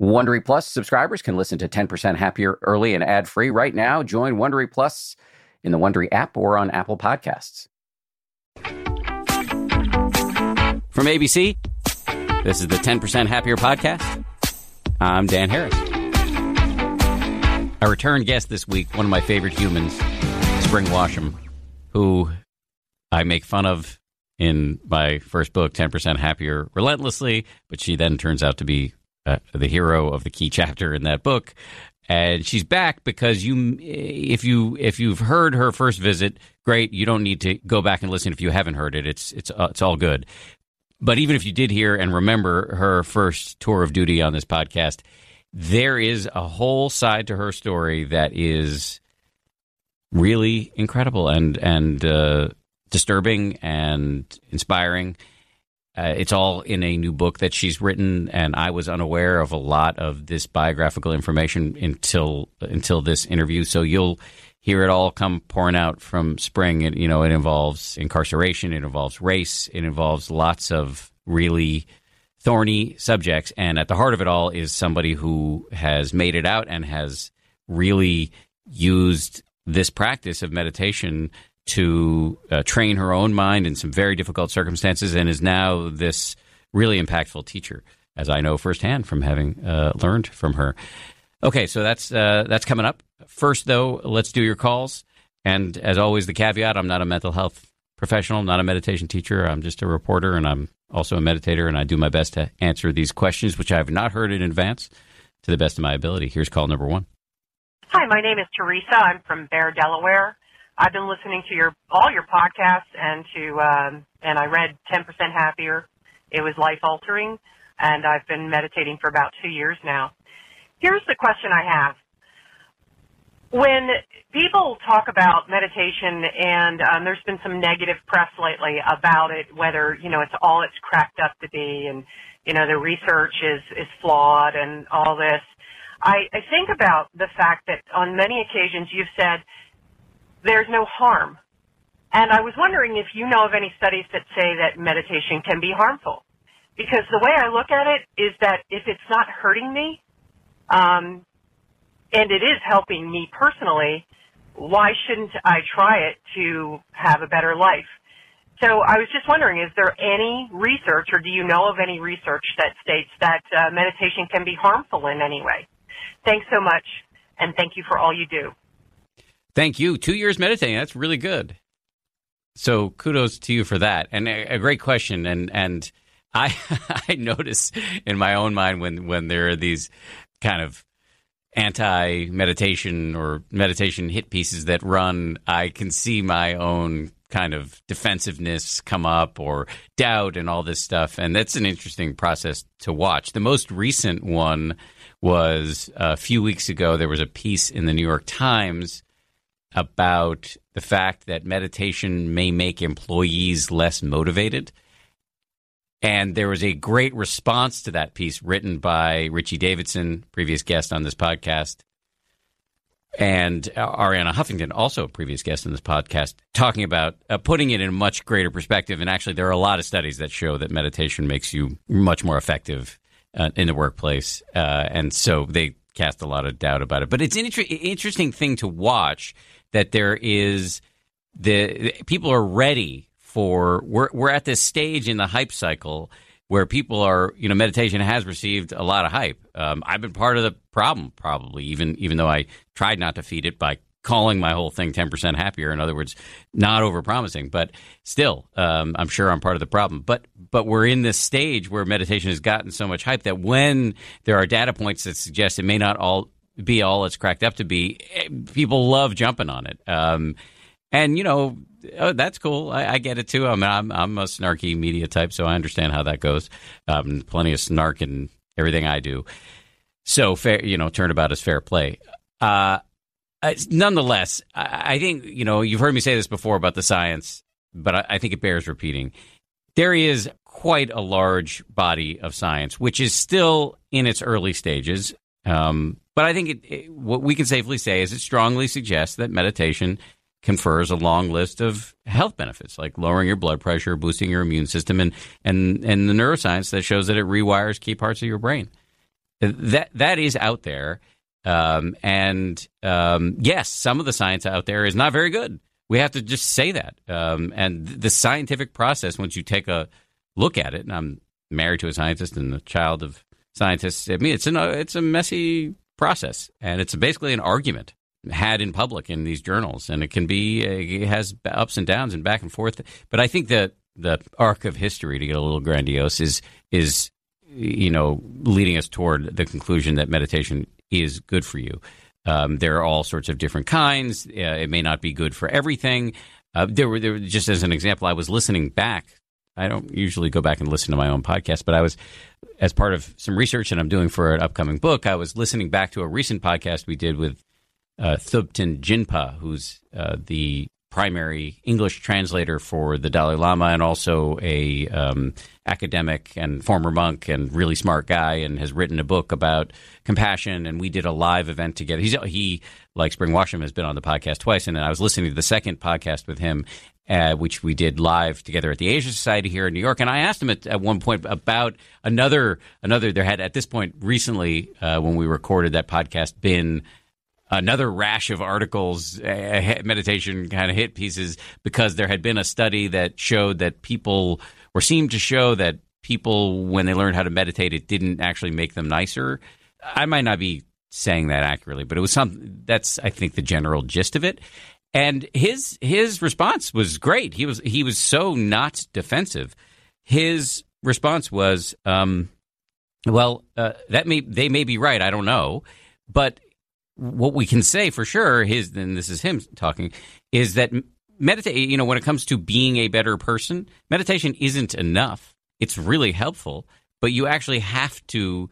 Wondery Plus subscribers can listen to 10% Happier early and ad-free right now. Join Wondery Plus in the Wondery app or on Apple Podcasts. From ABC, this is the 10% Happier podcast. I'm Dan Harris. A return guest this week, one of my favorite humans, Spring Washam, who I make fun of in my first book, 10% Happier, relentlessly, but she then turns out to be the hero of the key chapter in that book. And she's back because if you've heard her first visit, great. You don't need to go back and listen if you haven't heard it. It's all good. But even if you did hear and remember her first tour of duty on this podcast, there is a whole side to her story that is really incredible and disturbing and inspiring. It's all in a new book that she's written, and I was unaware of a lot of this biographical information until this interview. So you'll hear it all come pouring out from Spring. It involves incarceration, it involves race, it involves lots of really thorny subjects, and at the heart of it all is somebody who has made it out and has really used this practice of meditation to train her own mind in some very difficult circumstances, and is now this really impactful teacher, as I know firsthand from having learned from her. Okay, so that's coming up. First, though, let's do your calls. And as always, the caveat, I'm not a mental health professional, not a meditation teacher. I'm just a reporter, and I'm also a meditator, and I do my best to answer these questions, which I have not heard in advance, to the best of my ability. Here's call number one. Hi, my name is Teresa. I'm from Bear, Delaware. I've been listening to all your podcasts, and I read 10% Happier. It was life-altering, and I've been meditating for about 2 years now. Here's the question I have. When people talk about meditation, and there's been some negative press lately about it, whether, it's all it's cracked up to be, and, the research is flawed and all this, I think about the fact that on many occasions you've said there's no harm. And I was wondering if you know of any studies that say that meditation can be harmful. Because the way I look at it is that if it's not hurting me, and it is helping me personally, why shouldn't I try it to have a better life? So I was just wondering, is there any research, or do you know of any research that states that meditation can be harmful in any way? Thanks so much, and thank you for all you do. Thank you. 2 years meditating, that's really good. So kudos to you for that. And a great question. And I I notice in my own mind when there are these kind of anti-meditation or meditation hit pieces that run, I can see my own kind of defensiveness come up, or doubt and all this stuff. And that's an interesting process to watch. The most recent one was a few weeks ago. There was a piece in the New York Times about the fact that meditation may make employees less motivated. And there was a great response to that piece written by Richie Davidson, previous guest on this podcast, and Arianna Huffington, also a previous guest on this podcast, talking about putting it in a much greater perspective. And actually, there are a lot of studies that show that meditation makes you much more effective in the workplace. And so they cast a lot of doubt about it. But it's an interesting thing to watch, that there is the people are ready for, we're at this stage in the hype cycle where people are, meditation has received a lot of hype. I've been part of the problem, probably, even though I tried not to feed it by calling my whole thing 10% Happier. In other words, not overpromising, but still, I'm sure I'm part of the problem. But we're in this stage where meditation has gotten so much hype that when there are data points that suggest it may not all be all it's cracked up to be, people love jumping on it. And, that's cool. I get it, too. I mean, I'm a snarky media type, so I understand how that goes. Plenty of snark in everything I do. So, fair, turnabout is fair play. Nonetheless, I think, you've heard me say this before about the science, but I think it bears repeating. There is quite a large body of science, which is still in its early stages. But I think what we can safely say is it strongly suggests that meditation confers a long list of health benefits, like lowering your blood pressure, boosting your immune system, and the neuroscience that shows that it rewires key parts of your brain. that is out there. Yes, some of the science out there is not very good. We have to just say that. And the scientific process, once you take a look at it, and I'm married to a scientist and a child of scientists, I mean, it's a messy process, and it's basically an argument had in public in these journals, and it has ups and downs and back and forth. But I think that the arc of history, to get a little grandiose, is leading us toward the conclusion that meditation is good for you. There are all sorts of different kinds. It may not be good for everything. There were just as an example, I was listening back. I don't usually go back and listen to my own podcast, but I was, as part of some research that I'm doing for an upcoming book, I was listening back to a recent podcast we did with Thubten Jinpa, who's the primary English translator for the Dalai Lama and also a academic and former monk and really smart guy, and has written a book about compassion. And we did a live event together. He like Spring Washam, has been on the podcast twice, and I was listening to the second podcast with him, which we did live together at the Asia Society here in New York. And I asked him at one point about another. There had at this point recently, when we recorded that podcast, been another rash of articles, meditation kind of hit pieces, because there had been a study that showed that seemed to show that people, when they learned how to meditate, it didn't actually make them nicer. I might not be saying that accurately, but it was that's, I think, the general gist of it. And his response was great. He was so not defensive. His response was, they may be right. I don't know, but what we can say for sure is, and this is him talking, is that meditate. When it comes to being a better person, meditation isn't enough. It's really helpful, but you actually have to,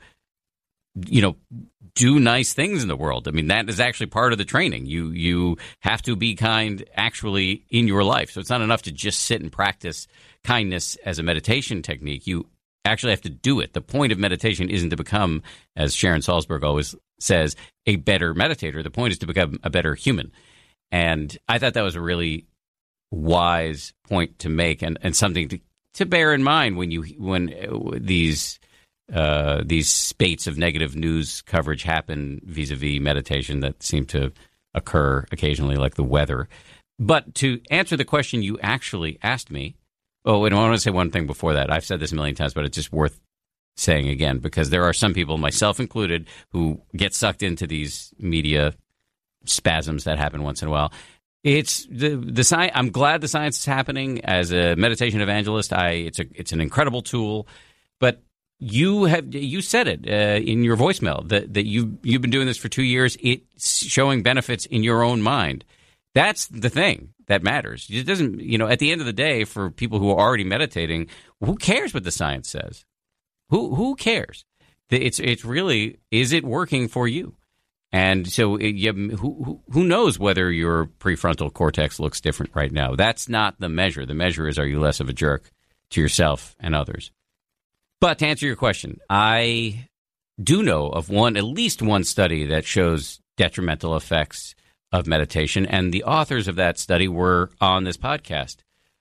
do nice things in the world. I mean, that is actually part of the training. You have to be kind actually in your life. So it's not enough to just sit and practice kindness as a meditation technique. You actually have to do it. The point of meditation isn't to become, as Sharon Salzberg always says, a better meditator. The point is to become a better human. And I thought that was a really wise point to make, and something to bear in mind when these spates of negative news coverage happen vis-a-vis meditation that seem to occur occasionally, like the weather. But to answer the question you actually asked me, I want to say one thing before that. I've said this a million times, but it's just worth saying again, because there are some people, myself included, who get sucked into these media spasms that happen once in a while. It's the science. I'm glad the science is happening. As a meditation evangelist, it's an incredible tool. But you said it in your voicemail that you've been doing this for 2 years. It's showing benefits in your own mind. That's the thing that matters. It doesn't, at the end of the day, for people who are already meditating, who cares what the science says? Who cares? It's really, is it working for you? And so who knows whether your prefrontal cortex looks different right now? That's not the measure. The measure is, are you less of a jerk to yourself and others? But to answer your question, I do know of at least one study that shows detrimental effects of meditation, and the authors of that study were on this podcast.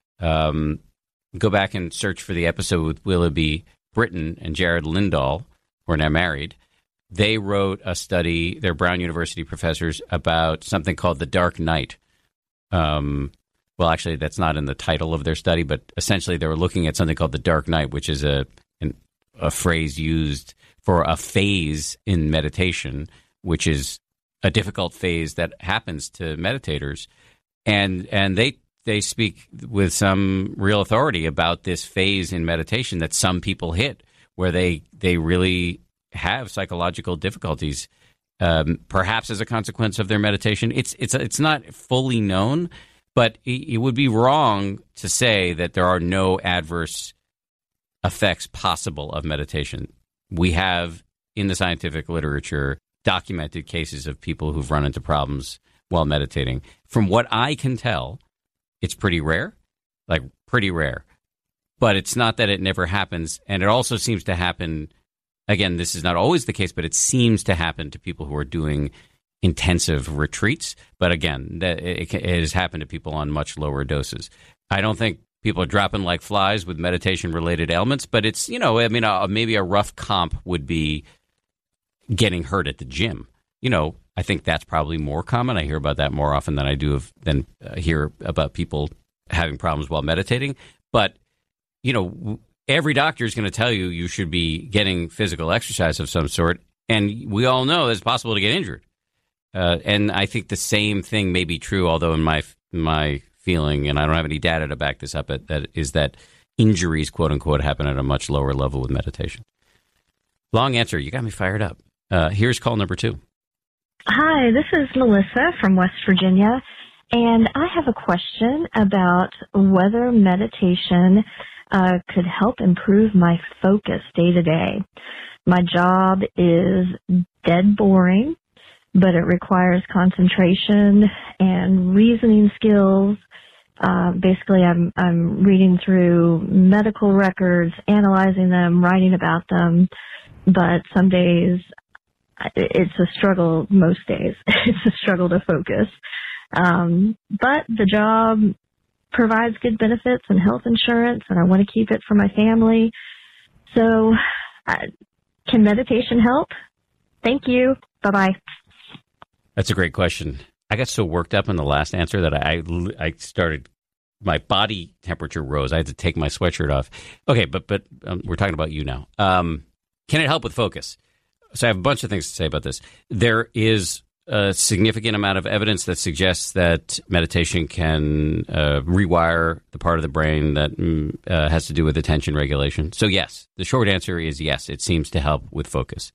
Go back and search for the episode with Willoughby Britton and Jared Lindahl, who are now married. They wrote a study, they're Brown University professors, about something called the Dark Night. Well, actually, that's not in the title of their study, but essentially they were looking at something called the Dark Night, which is a phrase used for a phase in meditation, which is a difficult phase that happens to meditators. And they speak with some real authority about this phase in meditation that some people hit, where they really have psychological difficulties, perhaps as a consequence of their meditation. It's not fully known, but it would be wrong to say that there are no adverse effects possible of meditation. We have, in the scientific literature, documented cases of people who've run into problems while meditating. From what I can tell, it's pretty rare. But it's not that it never happens. And it also seems to happen, again, this is not always the case, but it seems to happen to people who are doing intensive retreats. But again, it has happened to people on much lower doses. I don't think people are dropping like flies with meditation-related ailments, but it's, maybe a rough comp would be getting hurt at the gym. I think that's probably more common. I hear about that more often than I do hear about people having problems while meditating. But, every doctor is going to tell you should be getting physical exercise of some sort. And we all know it's possible to get injured. And I think the same thing may be true, although in my feeling, and I don't have any data to back this up, that injuries, quote unquote, happen at a much lower level with meditation. Long answer. You got me fired up. Here's call number 2. Hi, this is Melissa from West Virginia, and I have a question about whether meditation could help improve my focus day to day. My job is dead boring, but it requires concentration and reasoning skills. Basically, I'm reading through medical records, analyzing them, writing about them, but some days it's a struggle. Most days it's a struggle to focus. But the job provides good benefits and health insurance, and I want to keep it for my family. So can meditation help? Thank you. Bye-bye. That's a great question. I got so worked up in the last answer that I started, my body temperature rose. I had to take my sweatshirt off. Okay, but we're talking about you now. Can it help with focus? So I have a bunch of things to say about this. There is a significant amount of evidence that suggests that meditation can rewire the part of the brain that has to do with attention regulation. So yes, the short answer is yes, it seems to help with focus.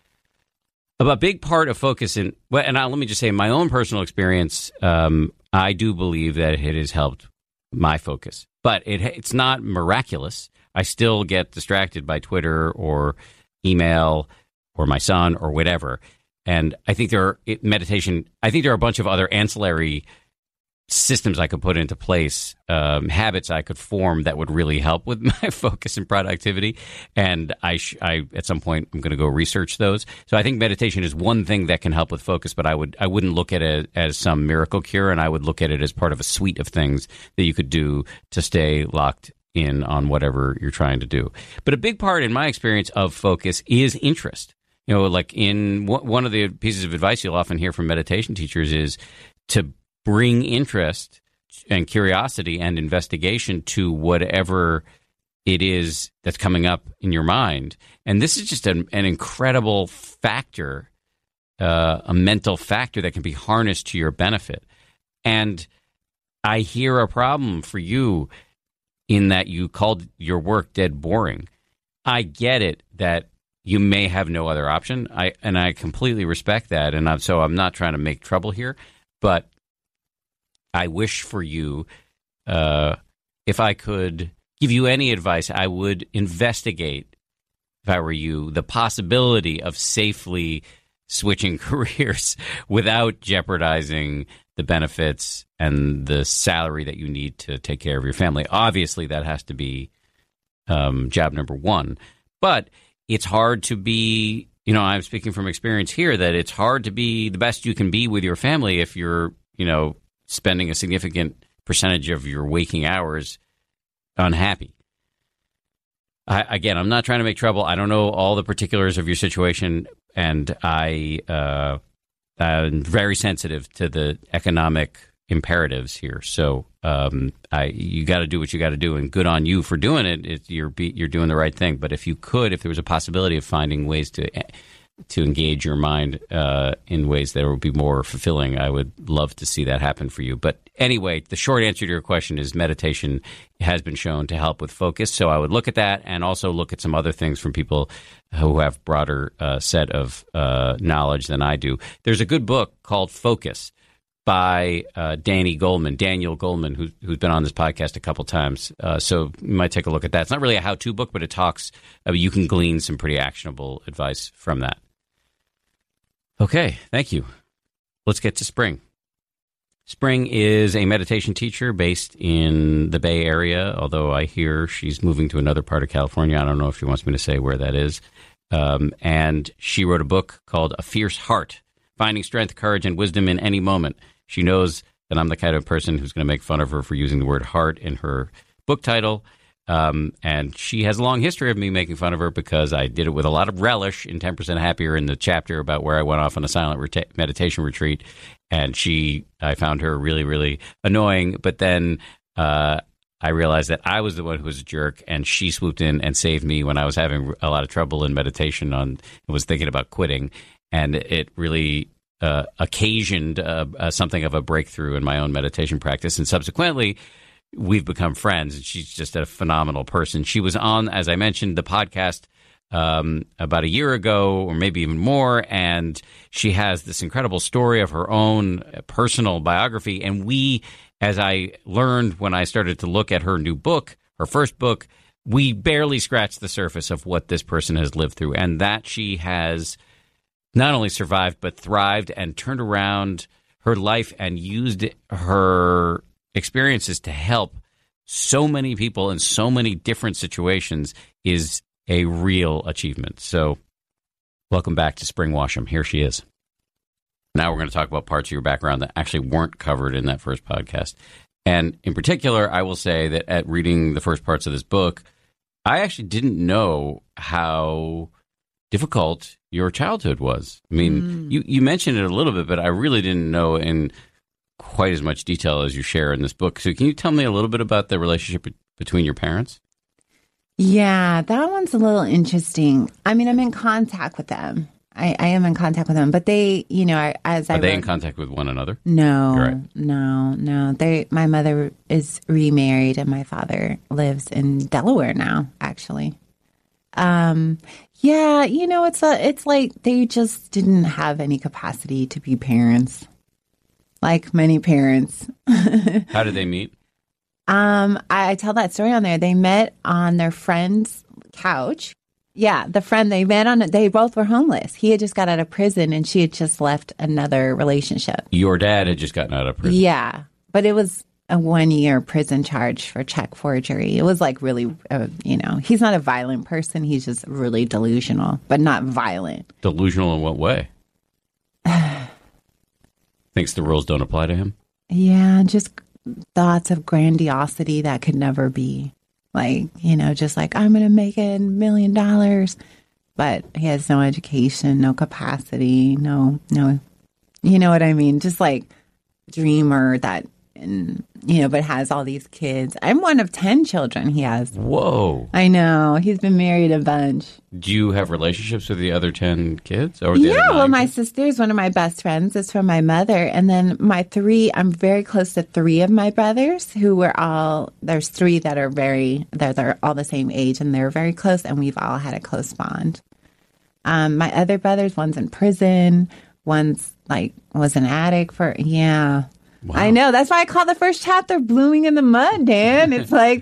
A big part of focus let me just say, in my own personal experience, I do believe that it has helped my focus. But it's not miraculous. I still get distracted by Twitter or email or my son or whatever. And I think there are a bunch of other ancillary systems I could put into place, habits I could form that would really help with my focus and productivity. And I at some point, I'm going to go research those. So I think meditation is one thing that can help with focus, but I wouldn't look at it as some miracle cure, and I would look at it as part of a suite of things that you could do to stay locked in on whatever you're trying to do. But a big part, in my experience, of focus is interest. Like in one of the pieces of advice you'll often hear from meditation teachers is to bring interest and curiosity and investigation to whatever it is that's coming up in your mind. And this is just an incredible factor, a mental factor that can be harnessed to your benefit. And I hear a problem for you in that you called your work dead boring. I get it that you may have no other option. I completely respect that. And so I'm not trying to make trouble here, but I wish for you, if I could give you any advice, I would investigate, if I were you, the possibility of safely switching careers without jeopardizing the benefits and the salary that you need to take care of your family. Obviously, that has to be job number one. But it's hard to be, I'm speaking from experience here, that it's hard to be the best you can be with your family if you're, spending a significant percentage of your waking hours unhappy. I'm not trying to make trouble. I don't know all the particulars of your situation, and I'm very sensitive to the economic imperatives here. So you got to do what you got to do, and good on you for doing it. You're doing the right thing. But if there was a possibility of finding ways to engage your mind in ways that would be more fulfilling, I would love to see that happen for you. But anyway, the short answer to your question is meditation has been shown to help with focus. So I would look at that and also look at some other things from people who have broader set of knowledge than I do. There's a good book called Focus by Daniel Goleman, who's been on this podcast a couple times. So you might take a look at that. It's not really a how-to book, but it talks, you can glean some pretty actionable advice from that. Okay, thank you. Let's get to Spring. Spring is a meditation teacher based in the Bay Area, although I hear she's moving to another part of California. I don't know if she wants me to say where that is. And she wrote a book called A Fierce Heart, Finding Strength, Courage, and Wisdom in Any Moment. She knows that I'm the kind of person who's going to make fun of her for using the word heart in her book title. And she has a long history of me making fun of her because I did it with a lot of relish in 10% Happier in the chapter about where I went off on a silent meditation retreat. And I found her really, really annoying. But then I realized that I was the one who was a jerk, and she swooped in and saved me when I was having a lot of trouble in meditation and was thinking about quitting. And it really occasioned something of a breakthrough in my own meditation practice. And subsequently, we've become friends, and she's just a phenomenal person. She was on, as I mentioned, the podcast about a year ago, or maybe even more, and she has this incredible story of her own personal biography. And we, as I learned when I started to look at her new book, her first book, we barely scratched the surface of what this person has lived through, and that she has not only survived, but thrived and turned around her life and used her experiences to help so many people in so many different situations is a real achievement. So welcome back to Spring Washam. Here she is. Now we're going to talk about parts of your background that actually weren't covered in that first podcast. And in particular, I will say that at reading the first parts of this book, I actually didn't know how difficult your childhood was. I mean, you mentioned it a little bit, but I really didn't know in quite as much detail as you share in this book. So can you tell me a little bit about the relationship between your parents? Yeah, that one's a little interesting. I mean, I'm in contact with them. I am in contact with them, but they, Are they in contact with one another? No, right. no. My mother is remarried, and my father lives in Delaware now, actually. Yeah, it's like they just didn't have any capacity to be parents, like many parents. How did they meet? I tell that story on there. They met on their friend's couch. Yeah, they both were homeless. He had just got out of prison, and she had just left another relationship. Your dad had just gotten out of prison. Yeah, but it was a 1-year prison charge for check forgery. It was like really, he's not a violent person. He's just really delusional, but not violent. Delusional in what way? Thinks the rules don't apply to him? Yeah, just thoughts of grandiosity that could never be. Like, just like, I'm going to make it $1 million. But he has no education, no capacity, no, you know what I mean? Just like dreamer that, but has all these kids. I'm one of 10 children he has. Whoa. I know. He's been married a bunch. Do you have relationships with the other 10 kids? Or my sister is one of my best friends. It's from my mother. And then I'm very close to 3 of my brothers there's 3 that are they're all the same age, and they're very close, and we've all had a close bond. My other brothers, one's in prison, one's was an addict Wow. I know. That's why I call the first chapter "Blooming in the Mud," Dan. It's like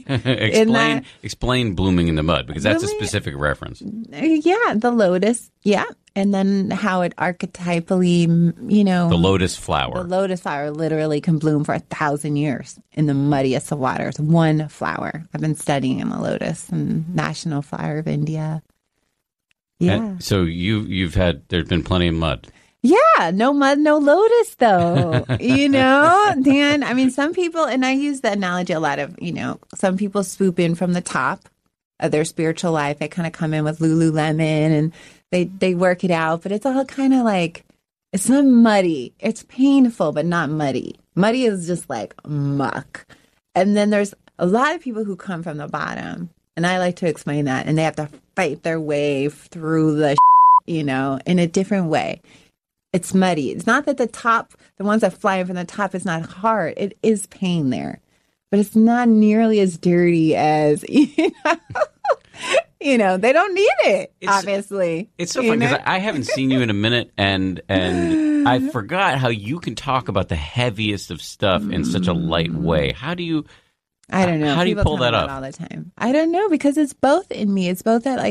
explain "Blooming in the Mud" because that's a specific reference. Yeah, the lotus. Yeah, and then how it archetypally, the lotus flower. The lotus flower literally can bloom for 1,000 years in the muddiest of waters. One flower. I've been studying in the lotus and national flower of India. Yeah. And so there's been plenty of mud. Yeah, no mud, no lotus, though. Dan, I mean, some people, and I use the analogy a lot of, some people swoop in from the top of their spiritual life. They kind of come in with Lululemon and they work it out, but it's all kind of like, it's not muddy. It's painful, but not muddy. Muddy is just like muck. And then there's a lot of people who come from the bottom, and I like to explain that, and they have to fight their way through the, in a different way. It's muddy. It's not that the ones that fly in from the top is not hard. It is pain there, but it's not nearly as dirty as, they don't need it, obviously. It's so fun because I haven't seen you in a minute, and I forgot how you can talk about the heaviest of stuff in such a light way. How do you... I don't know. How do you pull that off all the time? I don't know, because it's both in me. It's both that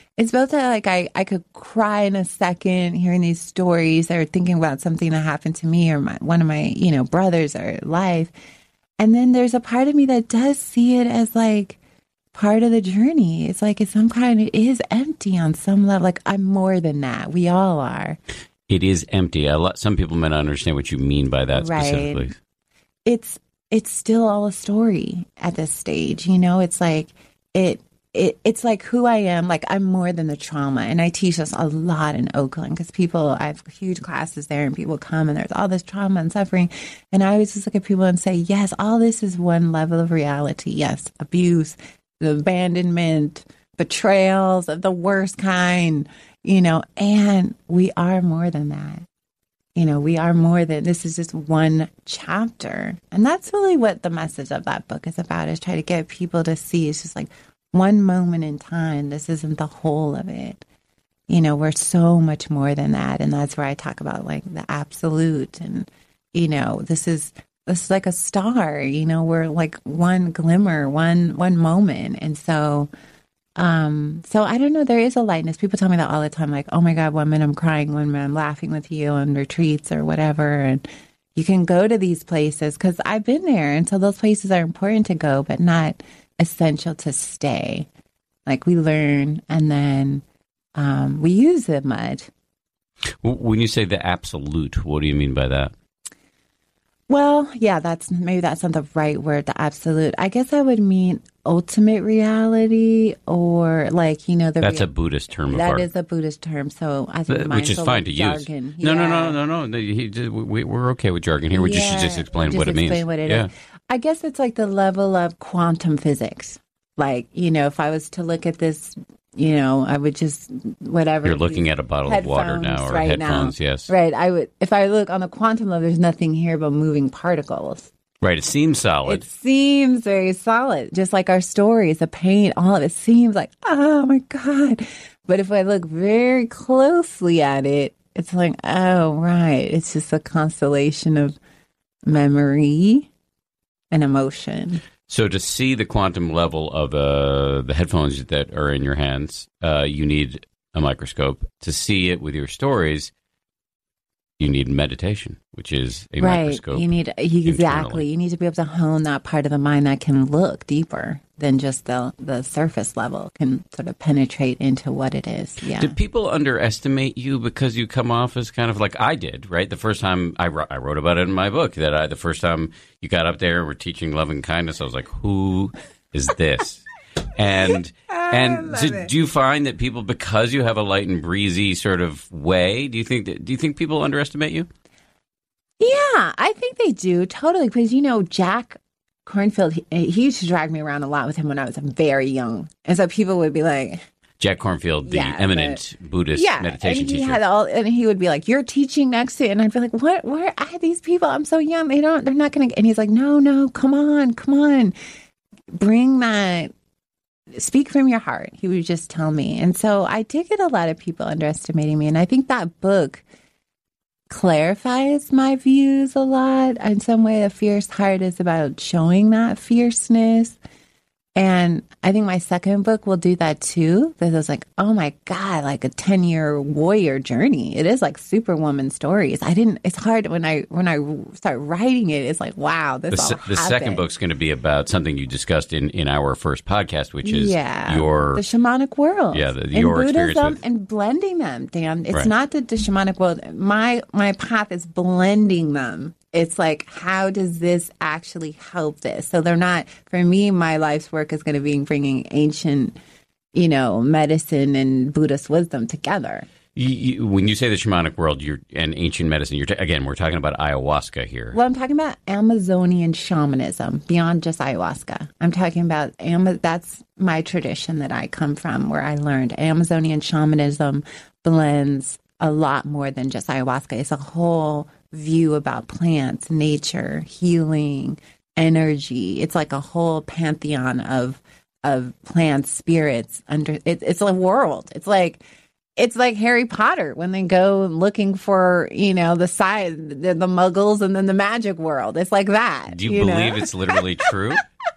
I could cry in a second hearing these stories or thinking about something that happened to me or one of my, brothers or life. And then there's a part of me that does see it as like part of the journey. It's like it is empty on some level. Like I'm more than that. We all are. It is empty. Some people may not understand what you mean by that specifically. it's still all a story at this stage. You know, it's like it's like who I am. Like, I'm more than the trauma. And I teach this a lot in Oakland because I have huge classes there and people come and there's all this trauma and suffering. And I always just look at people and say, yes, all this is one level of reality. Yes, abuse, the abandonment, betrayals of the worst kind, you know, and we are more than that. You know, we are more than, this is just one chapter. And that's really what the message of that book is about, is try to get people to see it's just like one moment in time. This isn't the whole of it. You know, we're so much more than that. And that's where I talk about like the absolute. And, you know, this is like a star, you know, we're like one glimmer, one moment. And so I don't know, there is a lightness. People tell me that all the time, like, oh my God, one minute I'm crying, one minute I'm laughing with you on retreats or whatever. And you can go to these places because I've been there. And so those places are important to go, but not essential to stay. Like, we learn and then we use the mud. When you say the absolute, what do you mean by that? Well, yeah, that's not the right word, the absolute. I guess I would mean ultimate reality, or like, you know, that's a Buddhist term. That is a Buddhist term. So I think which is fine to jargon. use. No. We're okay with jargon here. We should just explain what it means. What it is. I guess it's like the level of quantum physics. Like, you know, if I was to look at this, you know, I would just, whatever. You're looking at a bottle of water now, or right headphones, now. Yes. Right. If I look on the quantum level, there's nothing here but moving particles. Right. It seems solid. It seems very solid. Just like our stories, the pain, all of it seems like, oh my God. But if I look very closely at it, it's like, oh, right. It's just a constellation of memory and emotion. So to see the quantum level of the headphones that are in your hands, you need a microscope. To see it with your stories, you need meditation, which is a microscope. You need exactly. You need to be able to hone that part of the mind that can look deeper than just the surface level, can sort of penetrate into what it is. Yeah. Did people underestimate you because you come off as kind of like I did, right? The first time I wrote about it in my book, that the first time you got up there and were teaching love and kindness, I was like, who is this? And do you find that people, because you have a light and breezy sort of way, do you think people underestimate you? Yeah, I think they do, totally. Because, you know, Jack Kornfield, he used to drag me around a lot with him when I was very young. And so people would be like... Jack Kornfield, the eminent Buddhist meditation teacher. And he would be like, you're teaching next to it. And I'd be like, what? Where are these people? I'm so young. They're not going to... And he's like, no, come on. Bring that... Speak from your heart, he would just tell me. And so I did get a lot of people underestimating me. And I think that book clarifies my views a lot. In some way, A Fierce Heart is about showing that fierceness. And I think my second book will do that too. Because I was like, oh my God, like a 10-year warrior journey. It is like Superwoman stories. It's hard when I start writing it, it's like, wow, this all happened. The second book's going to be about something you discussed in our first podcast, which is the shamanic world. Yeah, your experience with... and blending them, Dan. It's not the shamanic world. My path is blending them. It's like, how does this actually help this? So they're not, for me, my life's work is going to be bringing ancient, you know, medicine and Buddhist wisdom together. When you say the shamanic world and ancient medicine, again, we're talking about ayahuasca here. Well, I'm talking about Amazonian shamanism beyond just ayahuasca. I'm talking about, that's my tradition that I come from, where I learned Amazonian shamanism blends a lot more than just ayahuasca. It's a whole view about plants, nature, healing, energy. It's like a whole pantheon of plants, spirits. It's a world. It's like Harry Potter when they go looking for, you know, the Muggles and then the magic world. It's like that. Do you believe it's literally true?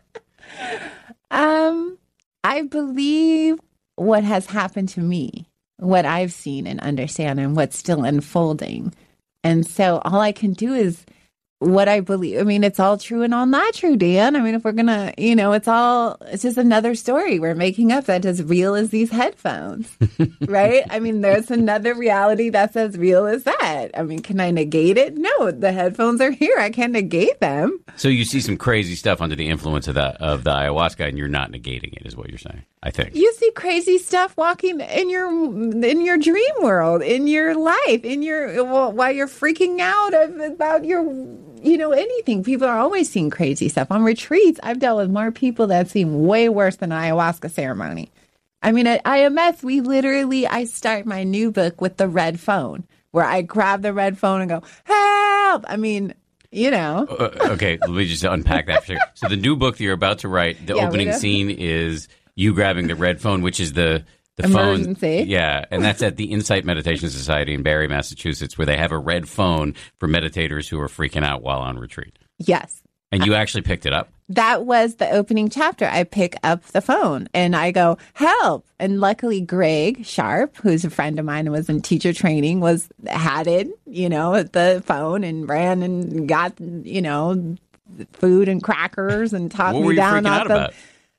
I believe what has happened to me, what I've seen and understand, and what's still unfolding. And so all I can do is what I believe. I mean, it's all true and all not true, Dan. I mean, if we're going to, it's just another story we're making up that's as real as these headphones, right? I mean, there's another reality that's as real as that. I mean, can I negate it? No, the headphones are here. I can't negate them. So you see some crazy stuff under the influence of the ayahuasca, and you're not negating it, is what you're saying, I think. You see crazy stuff walking in your dream world, in your life, while you're freaking out about your, anything. People are always seeing crazy stuff. On retreats, I've dealt with more people that seem way worse than an ayahuasca ceremony. I mean, at IMS, I start my new book with the red phone, where I grab the red phone and go, help! I mean, okay, let me just unpack that for a second. So the new book that you're about to write, the opening scene is you grabbing the red phone, which is the emergency. Phone. Yeah, and that's at the Insight Meditation Society in Barre, Massachusetts, where they have a red phone for meditators who are freaking out while on retreat. Yes. And you actually picked it up? That was the opening chapter. I pick up the phone and I go, help. And luckily, Greg Sharp, who's a friend of mine and was in teacher training, had it, at the phone and ran and got, food and crackers and talked me down off the...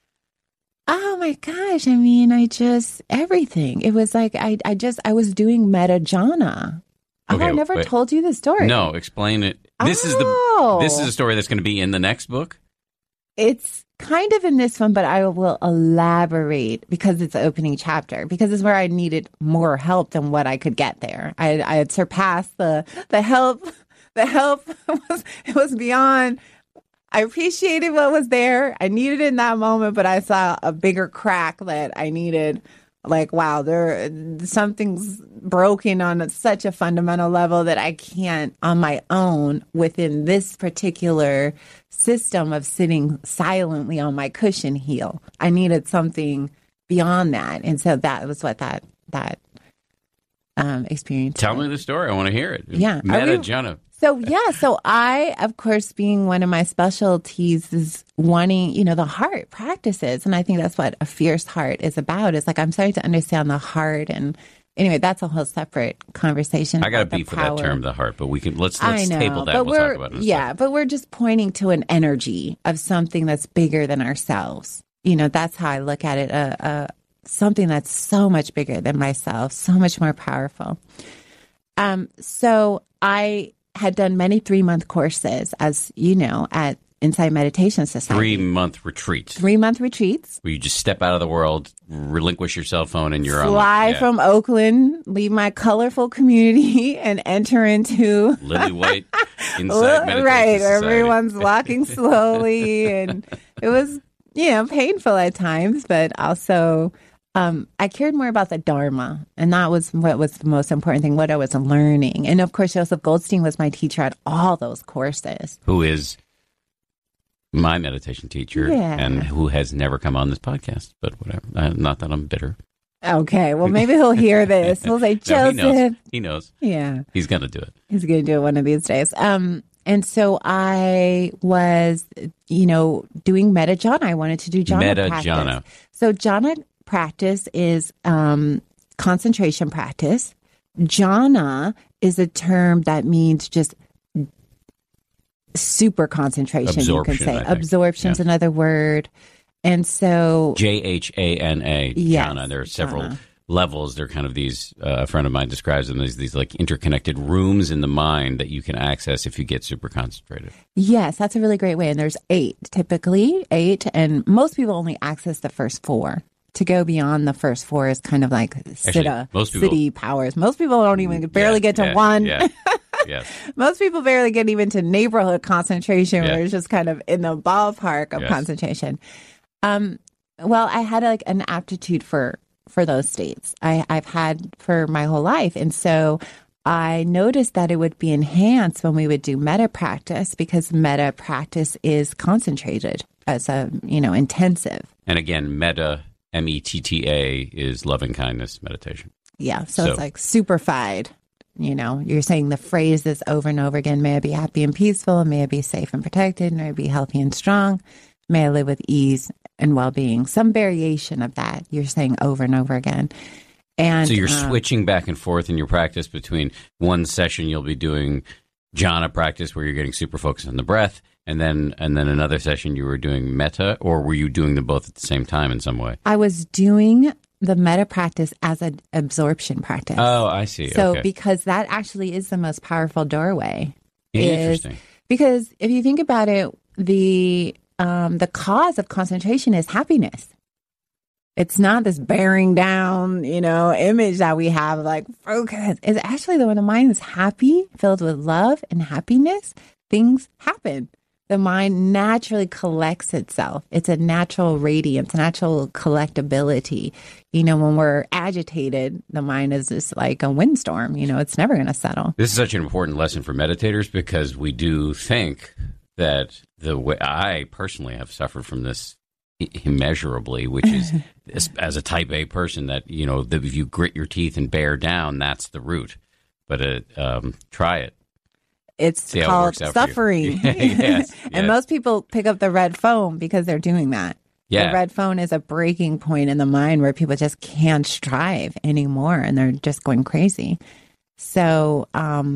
Oh my gosh. I mean, everything. It was like, I was doing metta jhana. Okay, I never told you the story. No, explain it. This is a story that's going to be in the next book? It's kind of in this one, but I will elaborate because it's the opening chapter, because it's where I needed more help than what I could get there. I had surpassed the help. The help was beyond. I appreciated what was there. I needed it in that moment, but I saw a bigger crack that I needed. Like, wow, something's broken on such a fundamental level that I can't on my own within this particular system of sitting silently on my cushion heal. I needed something beyond that. And so that was what that experience. Tell me the story. I want to hear it. Yeah. Metta jhana. So I, of course, being one of my specialties is wanting, the heart practices. And I think that's what a fierce heart is about. It's like I'm starting to understand the heart. And anyway, that's a whole separate conversation. I got to beat for that term, the heart, but let's table that. We'll talk about it. But we're just pointing to an energy of something that's bigger than ourselves. That's how I look at it. Something that's so much bigger than myself, so much more powerful. So I had done many 3-month courses, as you know, at Insight Meditation Society. 3-month retreats. 3-month retreats. Where you just step out of the world, relinquish your cell phone, and you're Fly from Oakland, leave my colorful community, and enter into Lily White Insight Meditation right, Society. Everyone's walking slowly, and it was, painful at times, but also I cared more about the Dharma, and that was what was the most important thing, what I was learning. And of course, Joseph Goldstein was my teacher at all those courses. Who is my meditation teacher and who has never come on this podcast, but whatever. Not that I'm bitter. Okay, well, maybe he'll hear this. We'll say, Joseph. No, he knows. Yeah. He's going to do it. He's going to do it one of these days. And so I was, doing metta jhana. I wanted to do jhana practice. Jhana. So jhana practice is concentration practice. Jhana is a term that means just super concentration, absorption, you can say. Absorption's another word. And so Jhana, jhana. There are several levels. They're kind of these, a friend of mine describes them as these like interconnected rooms in the mind that you can access if you get super concentrated. Yes, that's a really great way. And there's 8, typically 8. And most people only access the first 4. To go beyond the first 4 is kind of like city powers. Most people don't even barely get to 1. Yeah. Yes. Most people barely get even to neighborhood concentration, where it's just kind of in the ballpark of concentration. Well, I had like an aptitude for those states. I've had for my whole life. And so I noticed that it would be enhanced when we would do metta practice, because metta practice is concentrated as a, intensive. And again, metta, METTA, is loving kindness meditation. Yeah. So it's like superfied. You're saying the phrases over and over again. May I be happy and peaceful. May I be safe and protected. May I be healthy and strong. May I live with ease and well-being. Some variation of that you're saying over and over again. And so you're switching back and forth in your practice between one session you'll be doing jhana practice where you're getting super focused on the breath, and then another session you were doing metta, or were you doing them both at the same time in some way? I was doing the metta practice as an absorption practice. Oh, I see. So okay. because that actually is the most powerful doorway. Interesting. Because if you think about it, the cause of concentration is happiness. It's not this bearing down, image that we have like focus. It's actually when the mind is happy, filled with love and happiness, things happen. The mind naturally collects itself. It's a natural radiance, natural collectability. When we're agitated, the mind is just like a windstorm. It's never going to settle. This is such an important lesson for meditators because we do think that the way I personally have suffered from this immeasurably, which is as a type A person that, that if you grit your teeth and bear down, that's the root. But try it. It's called suffering. Yes. And most people pick up the red phone because they're doing that. Yeah. The red phone is a breaking point in the mind where people just can't strive anymore and they're just going crazy. So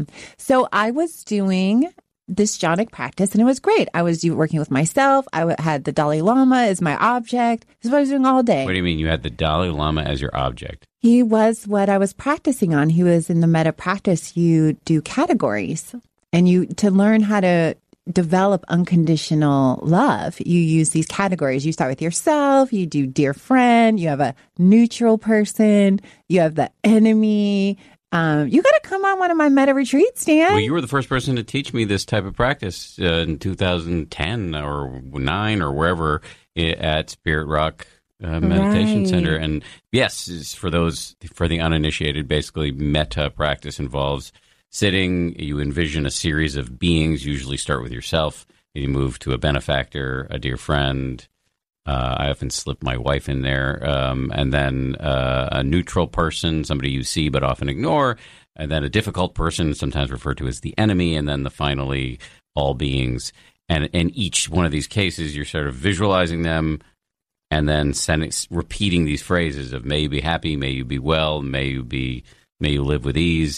I was doing this jhanic practice and it was great. I was working with myself. I had the Dalai Lama as my object. This is what I was doing all day. What do you mean you had the Dalai Lama as your object? He was what I was practicing on. He was in the metta practice. You do categories. And to learn how to develop unconditional love, you use these categories. You start with yourself, you do dear friend, you have a neutral person, you have the enemy. You got to come on one of my metta retreats, Dan. Well, you were the first person to teach me this type of practice in 2010 or 9 or wherever at Spirit Rock Meditation Center. And yes, for the uninitiated, basically metta practice involves sitting, you envision a series of beings, usually start with yourself, and you move to a benefactor, a dear friend. I often slip my wife in there, and then a neutral person, somebody you see but often ignore, and then a difficult person, sometimes referred to as the enemy, and then finally all beings. And in each one of these cases, you're sort of visualizing them and then repeating these phrases of may you be happy, may you be well, may you live with ease.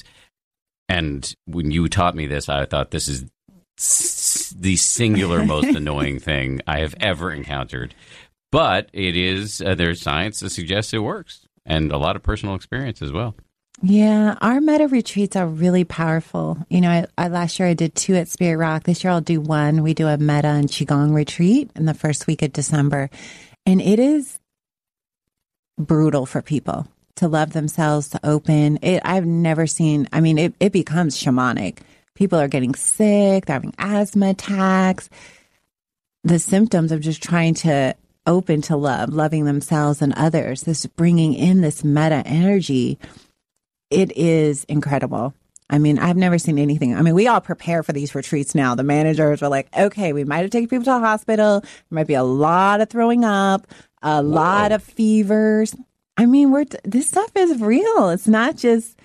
And when you taught me this, I thought this is the singular most annoying thing I have ever encountered. But it is, there's science that suggests it works and a lot of personal experience as well. Yeah, our metta retreats are really powerful. Last year I did 2 at Spirit Rock. This year I'll do 1. We do a metta and Qigong retreat in the first week of December. And it is brutal for people to love themselves, to open. I've never seen, it becomes shamanic. People are getting sick, they're having asthma attacks. The symptoms of just trying to open to love, loving themselves and others, this bringing in this metta energy, it is incredible. I've never seen anything. We all prepare for these retreats now. The managers are like, okay, we might have taken people to the hospital. There might be a lot of throwing up, a lot of fevers. This stuff is real. It's not just,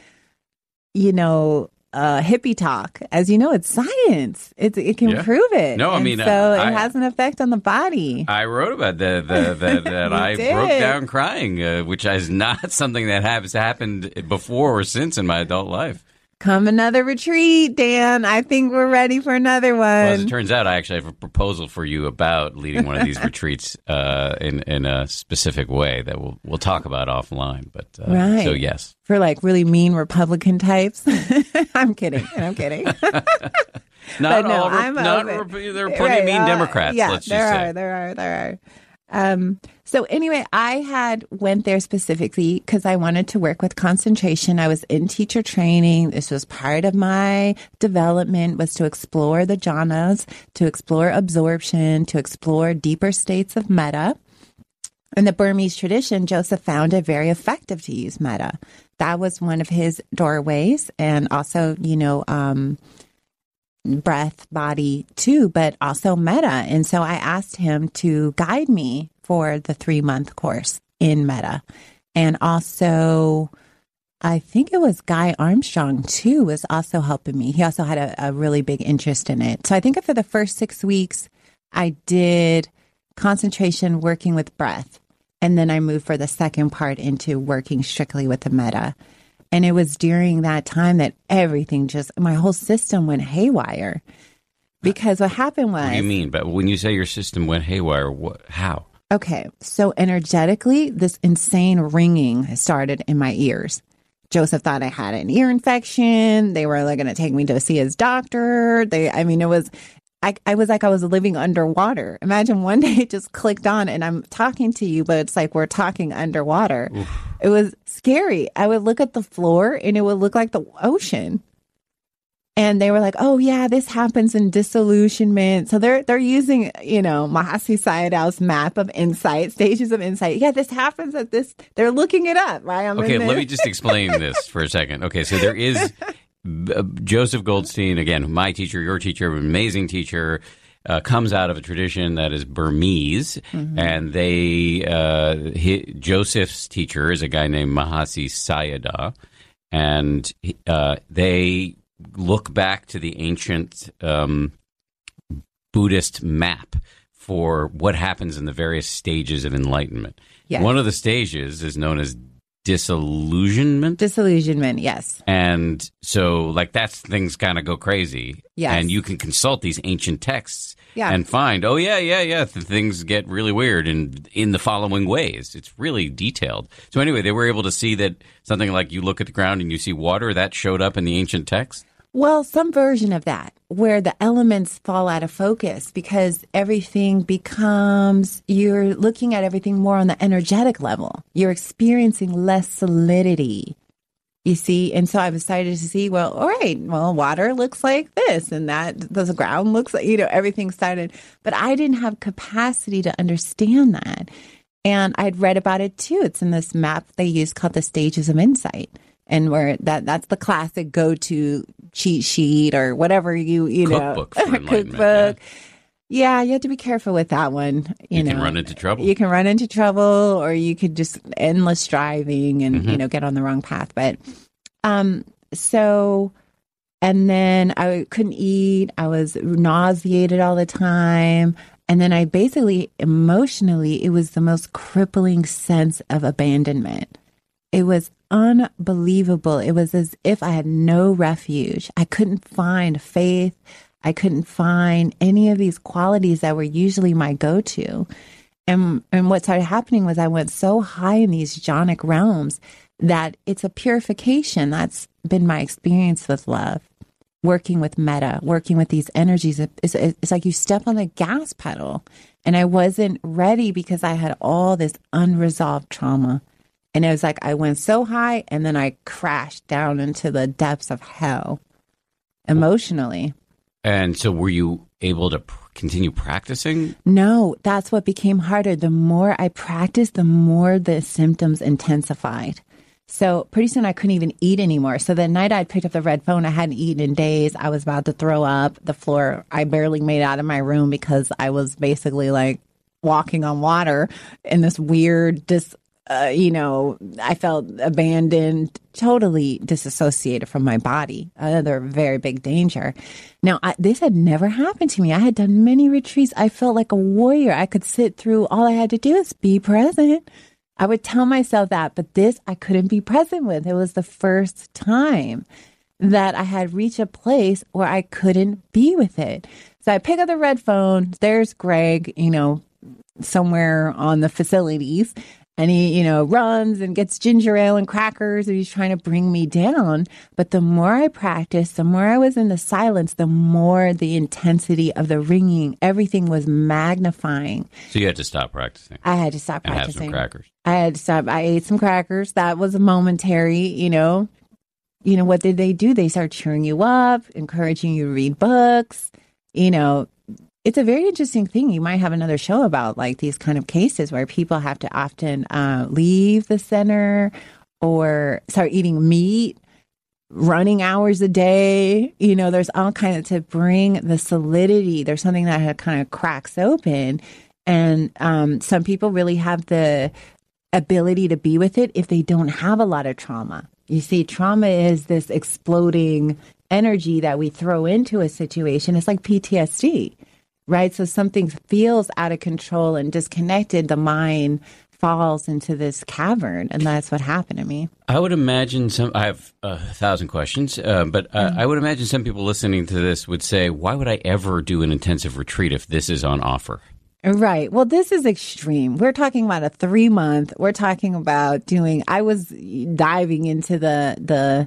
hippie talk. As you know, it's science. It can prove it. No, it has an effect on the body. I wrote about that I broke down crying, which is not something that has happened before or since in my adult life. Come another retreat, Dan. I think we're ready for another one. Well, as it turns out, I actually have a proposal for you about leading one of these retreats in a specific way that we'll talk about offline. But right. So yes, for like really mean Republican types. I'm kidding. There are plenty of mean Democrats. Yeah, let's just say. There are. So anyway, I went there specifically because I wanted to work with concentration. I was in teacher training. This was part of my development, was to explore the jhanas, to explore absorption, to explore deeper states of metta. In the Burmese tradition, Joseph found it very effective to use metta. That was one of his doorways, and also, breath, body too, but also metta. And so I asked him to guide me for the 3-month course in metta. And also, I think it was Guy Armstrong too was also helping me. He also had a really big interest in it. So I think for the first 6 weeks, I did concentration working with breath. And then I moved for the second part into working strictly with the metta. And it was during that time that everything my whole system went haywire. Because what happened was... What do you mean? But when you say your system went haywire, how? Okay, so energetically, this insane ringing started in my ears. Joseph thought I had an ear infection. They were going to take me to see his doctor. It was... I was like I was living underwater. Imagine one day it just clicked on and I'm talking to you, but it's like we're talking underwater. Oof. It was scary. I would look at the floor and it would look like the ocean. And they were like, oh, yeah, this happens in disillusionment. So they're using, Mahasi Sayadaw's map of insight, stages of insight. Yeah, this happens at this. They're looking it up, right? Okay, let me just explain this for a second. Okay, so there is... Joseph Goldstein, again, my teacher, your teacher, amazing teacher, comes out of a tradition that is Burmese, and Joseph's teacher is a guy named Mahasi Sayadaw, and they look back to the ancient Buddhist map for what happens in the various stages of enlightenment. Yes. One of the stages is known as disillusionment. Disillusionment, yes. And so, that's things kind of go crazy. Yes. And you can consult these ancient texts and find, things get really weird in the following ways. It's really detailed. So anyway, they were able to see that something like you look at the ground and you see water, that showed up in the ancient text. Well, some version of that, where the elements fall out of focus because everything you're looking at everything more on the energetic level. You're experiencing less solidity, you see? And so I decided to see, water looks like this and the ground looks like, everything started. But I didn't have capacity to understand that. And I'd read about it too. It's in this map they use called the Stages of Insight. And where that's the classic go-to cheat sheet or whatever cookbook for enlightenment. Yeah, you have to be careful with that one. You can run into trouble. You can run into trouble, or you could just endless driving and get on the wrong path. But and then I couldn't eat. I was nauseated all the time. And then I basically emotionally, it was the most crippling sense of abandonment. It was unbelievable. It was as if I had no refuge. I couldn't find faith. I couldn't find any of these qualities that were usually my go-to. And what started happening was I went so high in these jhanic realms that it's a purification. That's been my experience with love. Working with metta, working with these energies. It's like you step on the gas pedal. And I wasn't ready because I had all this unresolved trauma. And it was like I went so high and then I crashed down into the depths of hell emotionally. And so were you able to continue practicing? No, that's what became harder. The more I practiced, the more the symptoms intensified. So pretty soon I couldn't even eat anymore. So the night I picked up the red phone, I hadn't eaten in days. I was about to throw up. The floor, I barely made it out of my room because I was basically like walking on water in this weird I felt abandoned, totally disassociated from my body. Another very big danger. Now, this had never happened to me. I had done many retreats. I felt like a warrior. I could sit through. All I had to do is be present. I would tell myself that, but this I couldn't be present with. It was the first time that I had reached a place where I couldn't be with it. So I pick up the red phone. There's Greg, somewhere on the facilities. And he, runs and gets ginger ale and crackers and he's trying to bring me down. But the more I practiced, the more I was in the silence, the more the intensity of the ringing, everything was magnifying. So you had to stop practicing. I had to stop practicing. And have some crackers. I had to stop. I ate some crackers. That was a momentary, what did they do? They start cheering you up, encouraging you to read books, It's a very interesting thing. You might have another show about like these kind of cases where people have to often leave the center or start eating meat, running hours a day. There's all kinds to bring the solidity. There's something that kind of cracks open. And some people really have the ability to be with it if they don't have a lot of trauma. You see, trauma is this exploding energy that we throw into a situation. It's like PTSD. Right. So something feels out of control and disconnected. The mind falls into this cavern, and that's what happened to me. I would imagine I have 1,000 questions, but I would imagine some people listening to this would say, why would I ever do an intensive retreat if this is on offer? Right. Well, this is extreme. We're talking about a 3-month. We're talking about I was diving into the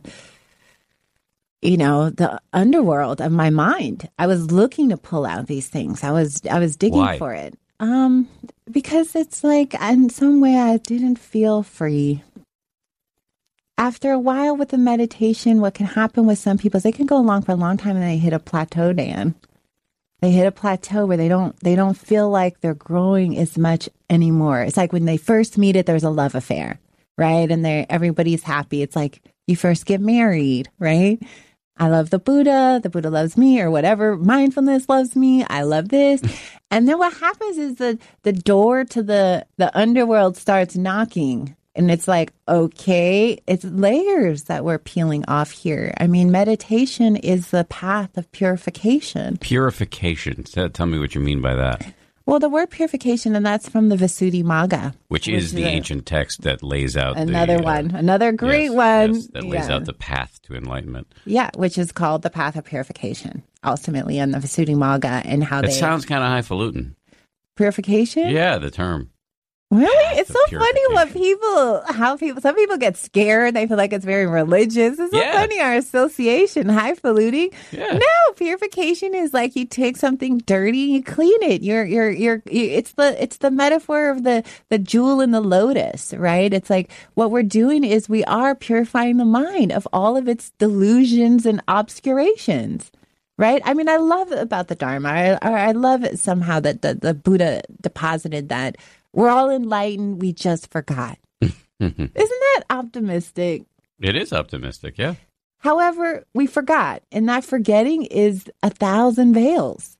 underworld of my mind. I was looking to pull out these things. I was digging Why? for it. Because it's like in some way I didn't feel free. After a while with the meditation, what can happen with some people is they can go along for a long time and they hit a plateau, Dan. They hit a plateau where they don't feel like they're growing as much anymore. It's like when they first meet it, there's a love affair, right? And everybody's happy. It's like you first get married, right? I love the Buddha loves me, or whatever. Mindfulness loves me. I love this. And then what happens is the door to the underworld starts knocking. And it's like, okay, it's layers that we're peeling off here. I mean, meditation is the path of purification. Purification. Tell me what you mean by that. Well, the word purification, and that's from the Visuddhimagga. Which is the ancient text that lays out another great one. Yes, that lays out the path to enlightenment. Yeah, which is called the path of purification, ultimately, in the Visuddhimagga, and how It sounds kind of highfalutin. Purification? Yeah, the term. Really? It's so funny some people get scared. They feel like it's very religious. It's so funny, our association, highfalutin. Yeah. No, purification is like you take something dirty, you clean it. It's the metaphor of the jewel in the lotus, right? It's like what we're doing is we are purifying the mind of all of its delusions and obscurations. Right? I mean, I love about the Dharma. I love it somehow that the Buddha deposited that we're all enlightened. We just forgot. Isn't that optimistic? It is optimistic, yeah. However, we forgot. And that forgetting is 1,000 veils.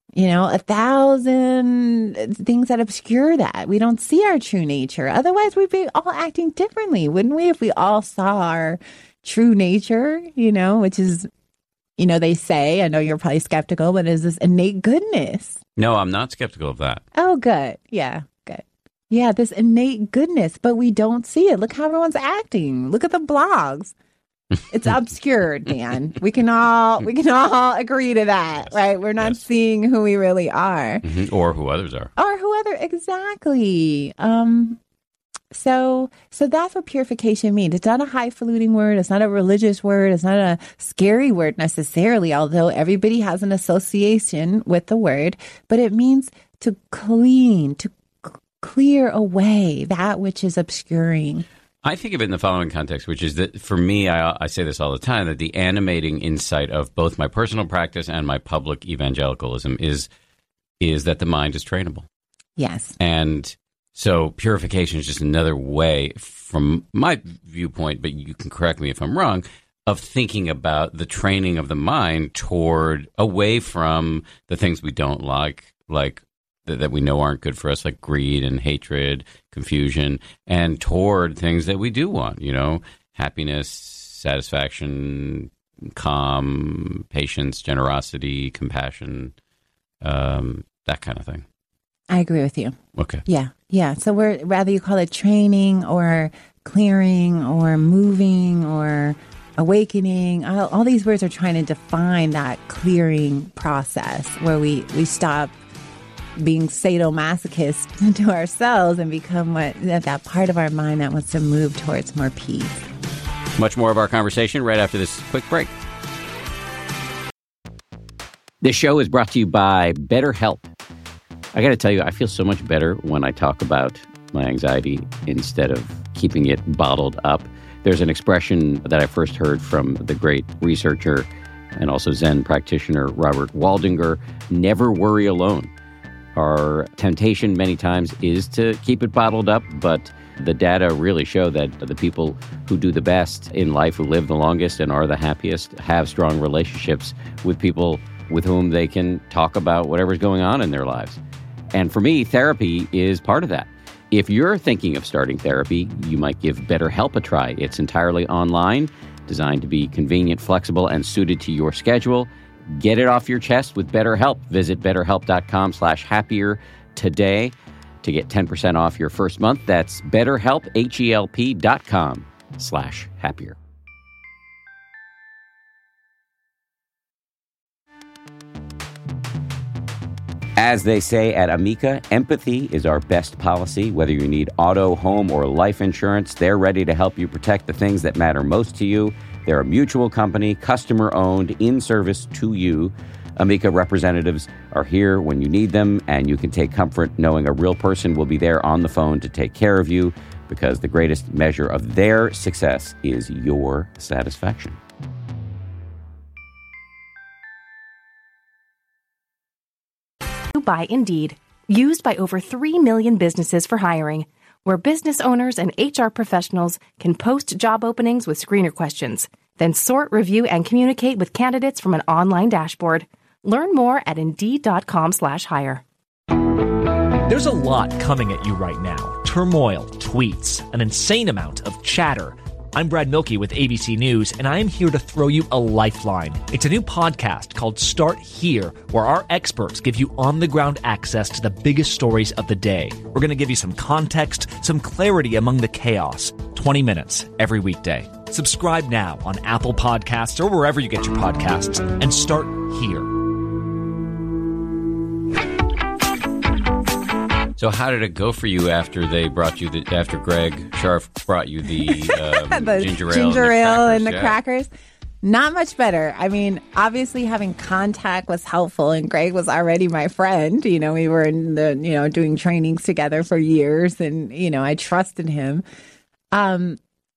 1,000 things that obscure that. We don't see our true nature. Otherwise, we'd be all acting differently, wouldn't we? If we all saw our true nature, which is, they say, I know you're probably skeptical, but is this innate goodness? No, I'm not skeptical of that. Oh, good. Yeah. Yeah, this innate goodness, but we don't see it. Look how everyone's acting. Look at the blogs. It's obscure, Dan. We can all agree to that, yes, right? We're not seeing who we really are. Mm-hmm. Or who others are. Exactly. So that's what purification means. It's not a highfalutin word. It's not a religious word. It's not a scary word necessarily, although everybody has an association with the word. But it means to clean, to clear away that which is obscuring. I think of it in the following context, which is that for me, I say this all the time, that the animating insight of both my personal practice and my public evangelicalism is that the mind is trainable. Yes. And so purification is just another way, from my viewpoint, but you can correct me if I'm wrong, of thinking about the training of the mind toward away from the things we don't like that we know aren't good for us, like greed and hatred, confusion, and toward things that we do want, happiness, satisfaction, calm, patience, generosity, compassion, that kind of thing. I agree with you. Okay. Yeah. So whether you call it training or clearing or moving or awakening, all these words are trying to define that clearing process where we stop being sadomasochist to ourselves and become that part of our mind that wants to move towards more peace. Much more of our conversation right after this quick break. This show is brought to you by BetterHelp. I got to tell you, I feel so much better when I talk about my anxiety instead of keeping it bottled up. There's an expression that I first heard from the great researcher and also Zen practitioner Robert Waldinger: never worry alone. Our temptation many times is to keep it bottled up, but the data really show that the people who do the best in life, who live the longest and are the happiest, have strong relationships with people with whom they can talk about whatever's going on in their lives. And for me, therapy is part of that. If you're thinking of starting therapy, you might give BetterHelp a try. It's entirely online, designed to be convenient, flexible, and suited to your schedule. Get it off your chest with BetterHelp. Visit BetterHelp.com/happier today. to get 10% off your first month. That's BetterHelp, HELP.com/happier. As they say at Amica, empathy is our best policy. Whether you need auto, home, or life insurance, they're ready to help you protect the things that matter most to you. They're a mutual company, customer-owned, in service to you. Amica representatives are here when you need them, and you can take comfort knowing a real person will be there on the phone to take care of you, because the greatest measure of their success is your satisfaction. By Indeed, used by over 3 million businesses for hiring, where business owners and HR professionals can post job openings with screener questions, then sort, review, and communicate with candidates from an online dashboard. Learn more at Indeed.com/hire. There's a lot coming at you right now. Turmoil, tweets, an insane amount of chatter. I'm Brad Milkey with ABC News, and I am here to throw you a lifeline. It's a new podcast called Start Here, where our experts give you on-the-ground access to the biggest stories of the day. We're going to give you some context, some clarity among the chaos. 20 minutes every weekday. Subscribe now on Apple Podcasts or wherever you get your podcasts, and start here. So how did it go for you after they brought you after Greg Scharf brought you the ginger ale and the crackers? Not much better. I mean, obviously having contact was helpful, and Greg was already my friend. You know, we were in the, doing trainings together for years, and, I trusted him. And,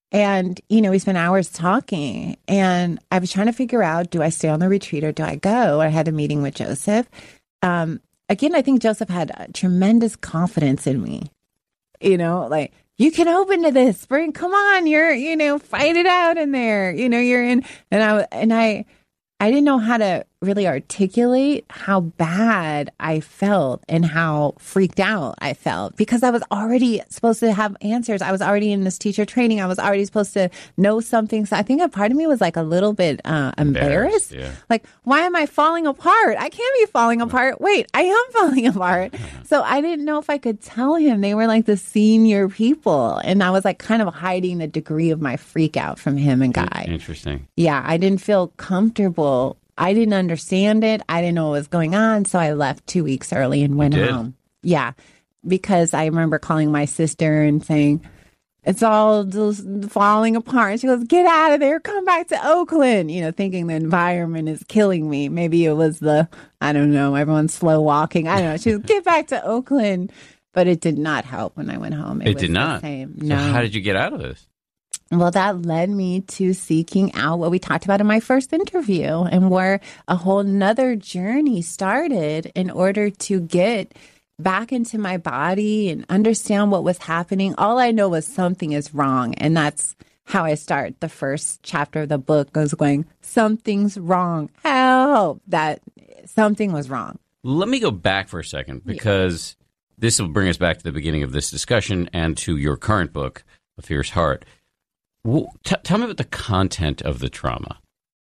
we spent hours talking, and I was trying to figure out, do I stay on the retreat or do I go? I had a meeting with Joseph. Again, I think Joseph had tremendous confidence in me. Like, you can open to this, Spring. Come on, you're, fight it out in there. You're in. And I didn't know how to really articulate how bad I felt and how freaked out I felt, because I was already supposed to have answers. I was already in this teacher training. I was already supposed to know something. So I think a part of me was like a little bit embarrassed. Yeah. Like, why am I falling apart? I can't be falling apart. Wait, I am falling apart. So I didn't know if I could tell him. They were like the senior people. And I was like kind of hiding the degree of my freak out from him and Guy. Interesting. Yeah, I didn't feel comfortable. I didn't understand it. I didn't know what was going on. So I left 2 weeks early and went home. Yeah, because I remember calling my sister and saying, it's all just falling apart. And she goes, get out of there. Come back to Oakland. Thinking the environment is killing me. Maybe it was I don't know, everyone's slow walking. I don't know. She goes, get back to Oakland. But it did not help when I went home. It did not? The same. So no. how did you get out of this? Well, that led me to seeking out what we talked about in my first interview, and where a whole nother journey started in order to get back into my body and understand what was happening. All I know was something is wrong. And that's how I start the first chapter of the book, goes going, something's wrong. Help! That something was wrong. Let me go back for a second, because this will bring us back to the beginning of this discussion and to your current book, A Fierce Heart. Tell me about the content of the trauma.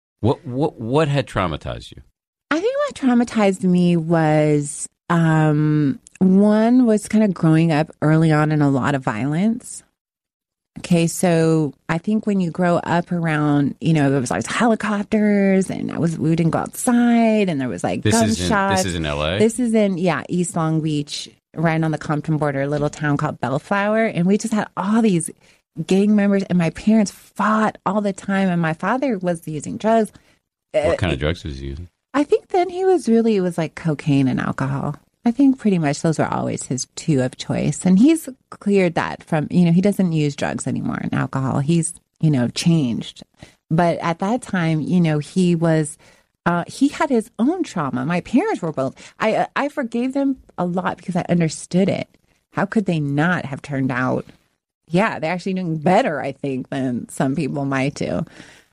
What had traumatized you? I think what traumatized me was, one was kind of growing up early on in a lot of violence. Okay, so I think when you grow up around, there was like helicopters, and we didn't go outside, and there was like gunshots. This is in L.A.? This is in, East Long Beach, right on the Compton border, a little town called Bellflower. And we just had all these gang members, and my parents fought all the time, and my father was using drugs. What kind of drugs was he using? I think then it was like cocaine and alcohol. I think pretty much those were always his two of choice. And he's cleared that from, he doesn't use drugs anymore and alcohol. He's, changed. But at that time, he was, he had his own trauma. My parents were both, I forgave them a lot because I understood it. How could they not have turned out? Yeah, they're actually doing better, I think, than some people might do.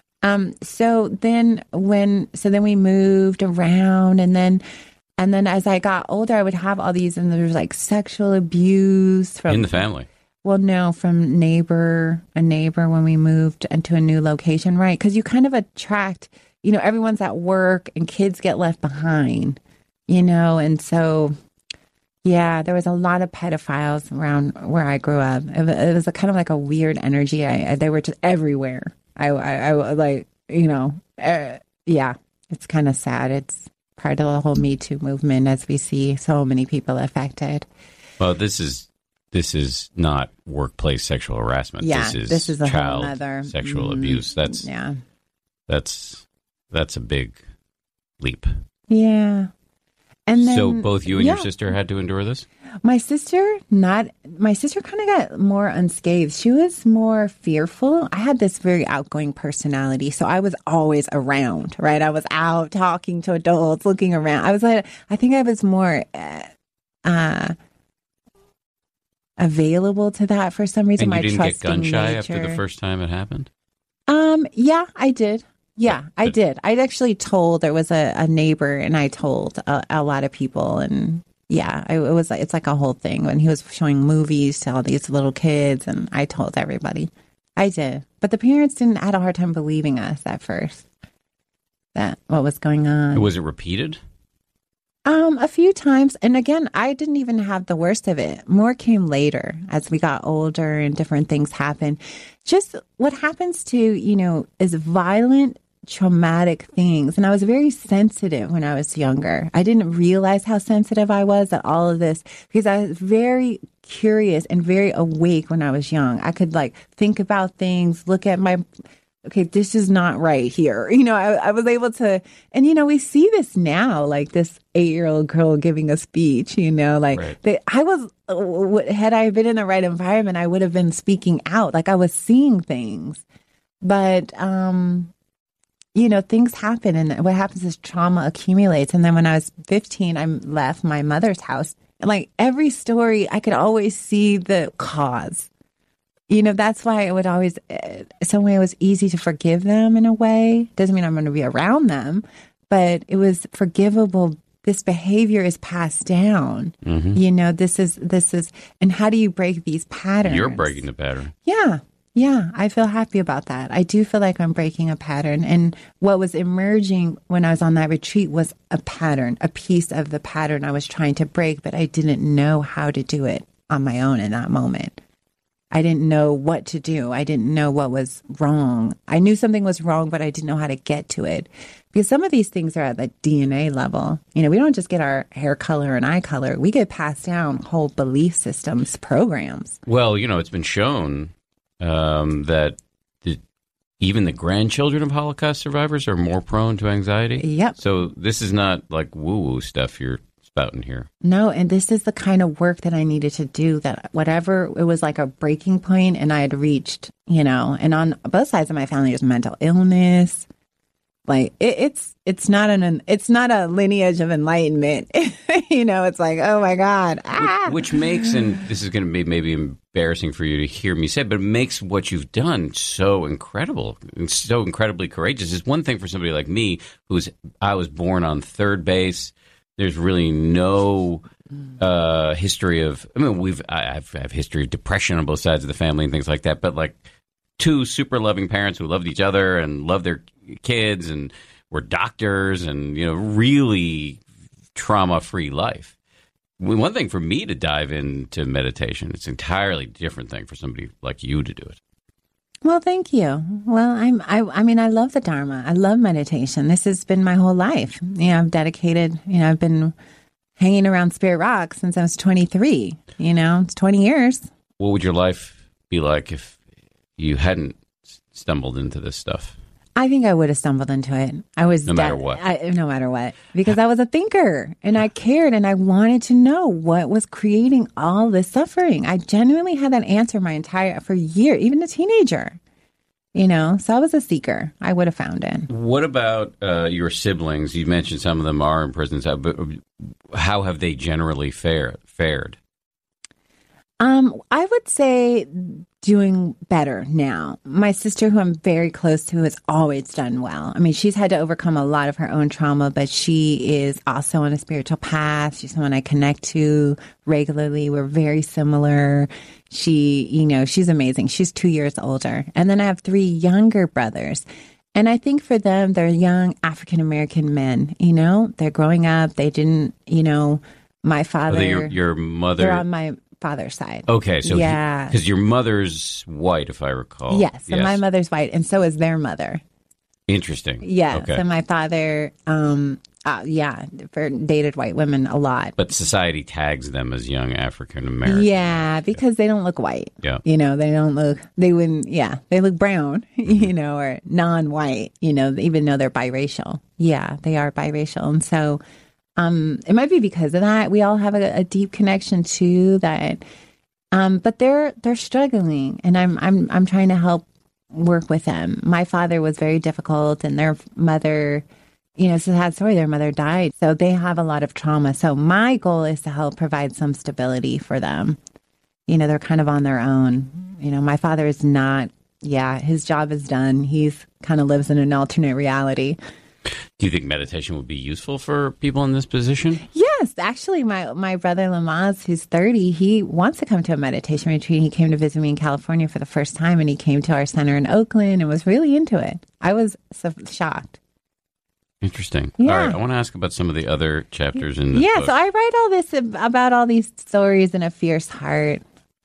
So then we moved around, and then as I got older, I would have all these, and there was like sexual abuse from in the family. Well, no, from a neighbor when we moved into a new location, right? Because you kind of attract, everyone's at work and kids get left behind, and so. Yeah, there was a lot of pedophiles around where I grew up. It was a kind of like a weird energy. They were just everywhere. I like, yeah, it's kind of sad. It's part of the whole Me Too movement as we see so many people affected. Well, this is not workplace sexual harassment. Yeah, this is a child whole other sexual abuse. That's a big leap. Yeah. And then, so both you and your sister had to endure this? My sister kind of got more unscathed. She was more fearful. I had this very outgoing personality, so I was always around, right? I was out talking to adults, looking around. I think I was more available to that for some reason. And you didn't get gun shy nature. after the first time it happened? Yeah, I did. Yeah, I did. I'd actually told, there was a neighbor, and I told a lot of people, and yeah, it's like a whole thing. When he was showing movies to all these little kids, and I told everybody. I did. But the parents had a hard time believing us at first, that what was going on. Was it repeated? A few times. And again, I didn't even have the worst of it. More came later as we got older and different things happened. Just what happens to, is violent, traumatic things. And I was very sensitive when I was younger. I didn't realize how sensitive I was at all of this because I was very curious and very awake when I was young. I could think about things, look at okay, this is not right here. I was able to, and we see this now, like this 8-year-old girl giving a speech, right. Had I been in the right environment, I would have been speaking out. Like I was seeing things, but, things happen, and what happens is trauma accumulates. And then when I was 15, I left my mother's house. Like every story, I could always see the cause. That's why it would always, some way it was easy to forgive them in a way. Doesn't mean I'm going to be around them, but it was forgivable. This behavior is passed down. Mm-hmm. This is, and how do you break these patterns? You're breaking the pattern. Yeah, I feel happy about that. I do feel like I'm breaking a pattern. And what was emerging when I was on that retreat was a pattern, a piece of the pattern I was trying to break, but I didn't know how to do it on my own in that moment. I didn't know what to do. I didn't know what was wrong. I knew something was wrong, but I didn't know how to get to it. Because some of these things are at the DNA level. We don't just get our hair color and eye color. We get passed down whole belief systems, programs. Well, it's been shown that even the grandchildren of Holocaust survivors are more prone to anxiety. Yep. So this is not like woo-woo stuff you're spouting here. No, and this is the kind of work that I needed to do, that whatever, it was like a breaking point, and I had reached, and on both sides of my family, there's mental illness. Like it's not a lineage of enlightenment. It's like, oh my God. Which makes, and this is going to be maybe embarrassing for you to hear me say, but it makes what you've done so incredible and so incredibly courageous. It's one thing for somebody like me, I was born on third base. There's really no history of, I have history of depression on both sides of the family and things like that, but like two super loving parents who loved each other and loved their kids and were doctors and, really trauma-free life. One thing for me to dive into meditation, it's an entirely different thing for somebody like you to do it. Well, thank you. Well, I love the Dharma. I love meditation. This has been my whole life. I've dedicated, I've been hanging around Spirit Rock since I was 23. It's 20 years. What would your life be like if you hadn't stumbled into this stuff? I think I would have stumbled into it. No matter what. Because I was a thinker and I cared and I wanted to know what was creating all this suffering. I genuinely had that answer for years, even a teenager. So I was a seeker. I would have found it. What about your siblings? You mentioned some of them are in prisons. But how have they generally fared? I would say doing better now. My sister, who I'm very close to, has always done well. She's had to overcome a lot of her own trauma, but she is also on a spiritual path. She's someone I connect to regularly. We're very similar. She's amazing. She's 2 years older. And then I have 3 younger brothers. And I think for them, they're young African-American men, they're growing up. They didn't, My father, your mother. they're on my father's side. Okay, so yeah, because your mother's white, if I recall. Yes, and my mother's white, and so is their mother. Interesting. Yes, okay. and my father, dated white women a lot. But society tags them as young African American. Yeah, because they don't look white. Yeah. They don't look, they look brown, or non-white, even though they're biracial. Yeah, they are biracial. And so it might be because of that. We all have a deep connection to that. But they're struggling, and I'm trying to help work with them. My father was very difficult, and their mother, it's a sad story. Their mother died. So they have a lot of trauma. So my goal is to help provide some stability for them. They're kind of on their own. My father is not, his job is done. He's kind of lives in an alternate reality. Do you think meditation would be useful for people in this position? Yes. Actually, my brother Lamaz, who's 30, he wants to come to a meditation retreat. He came to visit me in California for the first time, and he came to our center in Oakland and was really into it. I was so shocked. Interesting. Yeah. All right. I want to ask about some of the other chapters in this book. So I write all this about all these stories in a fierce heart.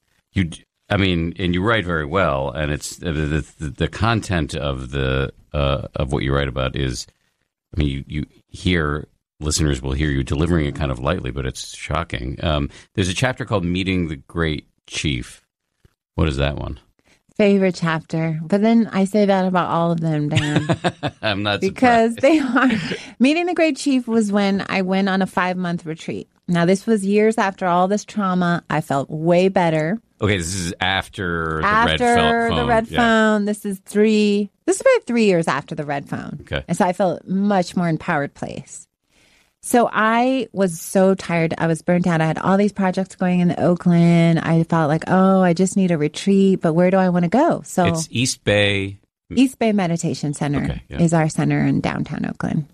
And you write very well, and it's the content of what you write about is, you hear, listeners will hear you delivering it kind of lightly, but it's shocking. There's a chapter called Meeting the Great Chief. What is that one? Favorite chapter. But then I say that about all of them, Dan. I'm not because surprised. They are. Meeting the Great Chief was when I went on a 5-month retreat. Now, this was years after all this trauma. I felt way better. Okay, this is after the red phone. This is about 3 years after the red phone. Okay. And so I felt much more empowered place. So I was so tired. I was burnt out. I had all these projects going in Oakland. I felt like, I just need a retreat, but where do I want to go? So it's East Bay Meditation Center is our center in downtown Oakland,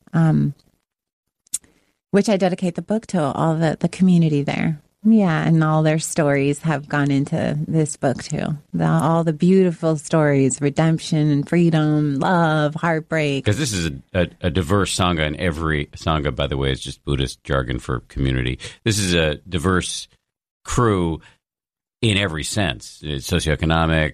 which I dedicate the book to all the community there. Yeah, and all their stories have gone into this book too. All the beautiful stories, redemption and freedom, love, heartbreak. Because this is a diverse Sangha, and every Sangha, by the way, is just Buddhist jargon for community. This is a diverse crew in every sense. It's socioeconomic,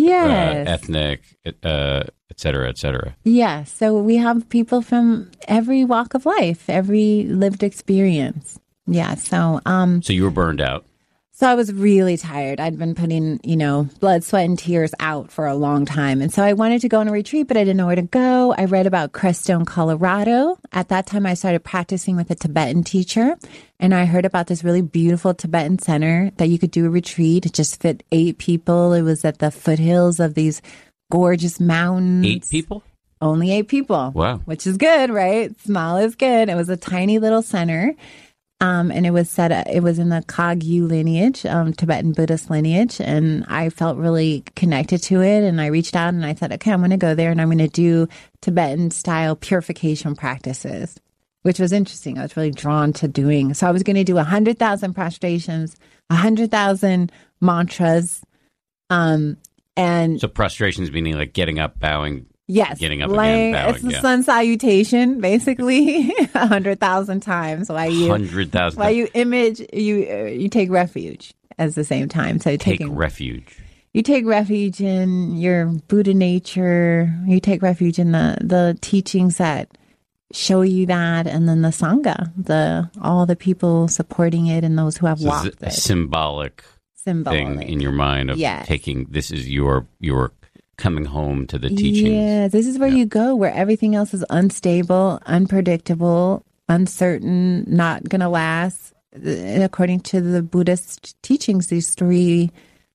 ethnic, et cetera, et cetera. Yeah, so we have people from every walk of life, every lived experience. Yeah, so you were burned out. So I was really tired. I'd been putting, blood, sweat, and tears out for a long time. And so I wanted to go on a retreat, but I didn't know where to go. I read about Crestone, Colorado. At that time, I started practicing with a Tibetan teacher. And I heard about this really beautiful Tibetan center that you could do a retreat. It just fit 8 people. It was at the foothills of these gorgeous mountains. 8 people? Only 8 people. Wow. Which is good, right? Small is good. It was a tiny little center. And it was in the Kagyu lineage, Tibetan Buddhist lineage. And I felt really connected to it. And I reached out and I said, okay, I'm going to go there and I'm going to do Tibetan style purification practices, which was interesting. I was really drawn to doing. So I was going to do 100,000 prostrations, 100,000 mantras. And so prostrations meaning like getting up, bowing. Yes. Getting up again, bowing. It's the sun salutation, basically, 100,000 times. 100,000. While you image, you take refuge at the same time. So refuge. You take refuge in your Buddha nature. You take refuge in the teachings that show you that, and then the Sangha, all the people supporting it, and those who have walked it. A symbolic thing in your mind of taking. This is your coming home to the teachings. Yeah, this is where you go, where everything else is unstable, unpredictable, uncertain, not going to last. According to the Buddhist teachings, these 3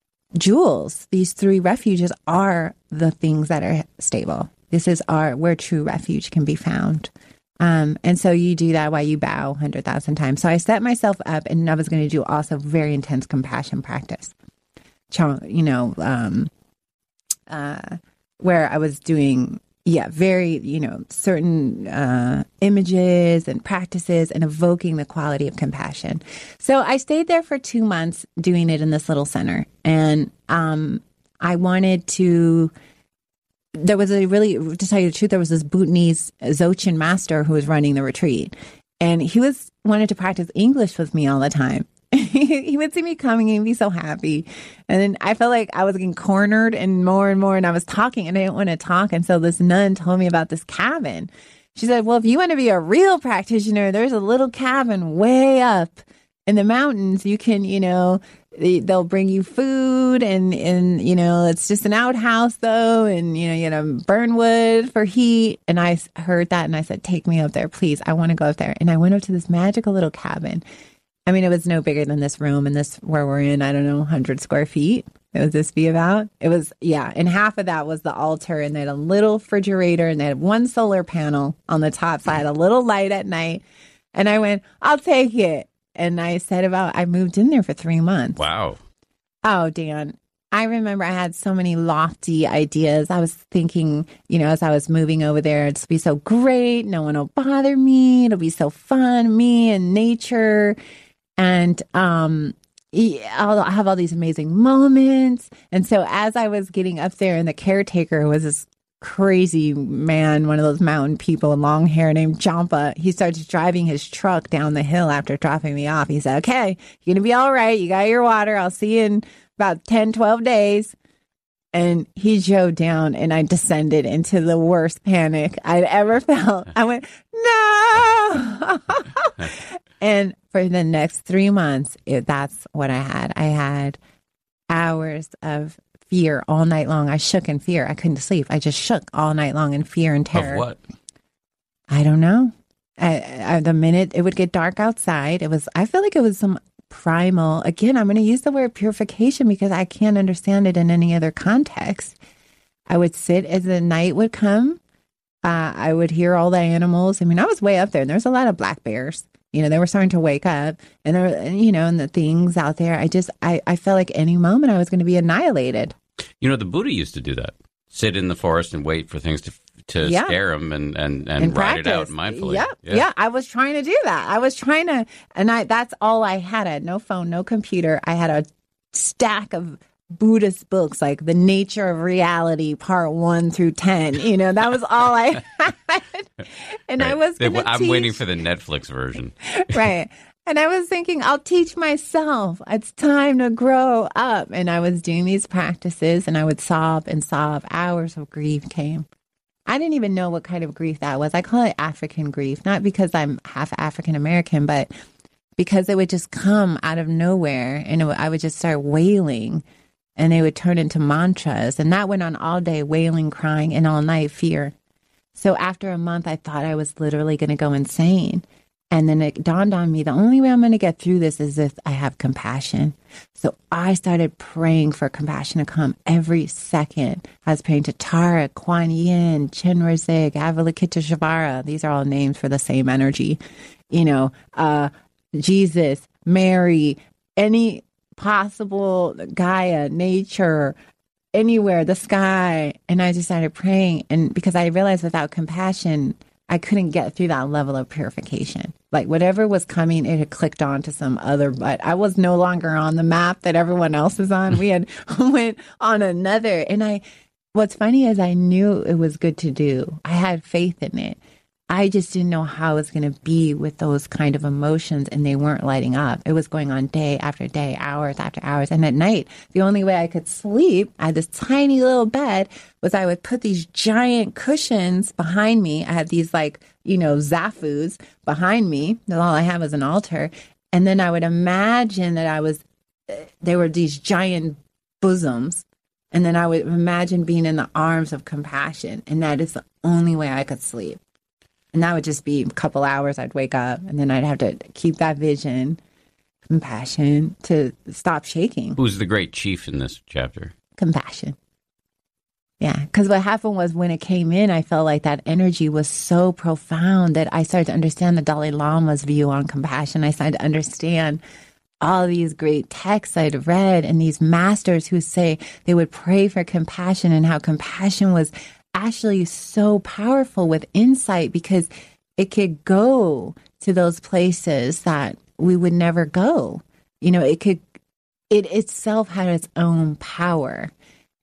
jewels, these 3 refuges are the things that are stable. This is where true refuge can be found. And so you do that while you bow 100,000 times. So I set myself up, and I was going to do also very intense compassion practice. Where I was doing, very, certain images and practices and evoking the quality of compassion. So I stayed there for 2 months doing it in this little center. And I wanted to, to tell you the truth, there was this Bhutanese Dzogchen master who was running the retreat. And he wanted to practice English with me all the time. He would see me coming and he'd be so happy. And then I felt like I was getting cornered and more, and I was talking and I didn't want to talk. And so this nun told me about this cabin. She said, well, if you want to be a real practitioner, there's a little cabin way up in the mountains. You can, they'll bring you food and it's just an outhouse though. And, you got to burn wood for heat. And I heard that and I said, take me up there, please. I want to go up there. And I went up to this magical little cabin. I mean, it was no bigger than this room and this where we're in, I don't know, 100 square feet. It would this be about? It was, yeah. And half of that was the altar and they had a little refrigerator and they had one solar panel on the top. So I had a little light at night and I went, I'll take it. And I moved in there for 3 months. Wow. Oh, Dan. I remember I had so many lofty ideas. I was thinking, as I was moving over there, it'll be so great. No one will bother me. It'll be so fun, me and nature. And I'll have all these amazing moments. And so as I was getting up there and the caretaker was this crazy man, one of those mountain people with long hair named Jampa, he starts driving his truck down the hill after dropping me off. He said, okay, you're going to be all right. You got your water. I'll see you in about 10, 12 days. And he drove down and I descended into the worst panic I'd ever felt. I went, no. And for the next 3 months, that's what I had. I had hours of fear all night long. I shook in fear. I couldn't sleep. I just shook all night long in fear and terror. Of what? I don't know. The minute it would get dark outside, I feel like it was some primal, again, I'm going to use the word purification because I can't understand it in any other context. I would sit as the night would come. I would hear all the animals. I mean, I was way up there and there's a lot of black bears. They were starting to wake up and there, and the things out there. I felt like any moment I was going to be annihilated. The Buddha used to do that. Sit in the forest and wait for things to scare him and ride it out mindfully. Yeah. I was trying to do that. I was trying to, and that's all I had. I had no phone, no computer. I had a stack of Buddhist books like The Nature of Reality, Part 1 through 10. That was all I had. And right. I was going to I'm waiting for the Netflix version. Right. And I was thinking, I'll teach myself. It's time to grow up. And I was doing these practices and I would sob and sob. Hours of grief came. I didn't even know what kind of grief that was. I call it African grief, not because I'm half African American, but because it would just come out of nowhere and I would just start wailing. And they would turn into mantras. And that went on all day, wailing, crying, and all night, fear. So after a month, I thought I was literally going to go insane. And then it dawned on me, the only way I'm going to get through this is if I have compassion. So I started praying for compassion to come every second. I was praying to Tara, Kuan Yin, Chenrezig, Avalokiteshvara. These are all names for the same energy. Jesus, Mary, any possible Gaia, nature, anywhere, the sky. And I just started praying. And because I realized without compassion, I couldn't get through that level of purification. Like whatever was coming, it had clicked on to some other, but I was no longer on the map that everyone else was on. We had went on another. And what's funny is I knew it was good to do. I had faith in it. I just didn't know how it was going to be with those kind of emotions, and they weren't lighting up. It was going on day after day, hours after hours. And at night, the only way I could sleep, I had this tiny little bed, was I would put these giant cushions behind me. I had these zafus behind me. All I had was an altar. And then I would imagine that there were these giant bosoms. And then I would imagine being in the arms of compassion. And that is the only way I could sleep. And that would just be a couple hours. I'd wake up and then I'd have to keep that vision, compassion, to stop shaking. Who's the great chief in this chapter? Compassion. Yeah, because what happened was when it came in, I felt like that energy was so profound that I started to understand the Dalai Lama's view on compassion. I started to understand all these great texts I'd read and these masters who say they would pray for compassion and how compassion was actually so powerful with insight because it could go to those places that we would never go. It itself had its own power.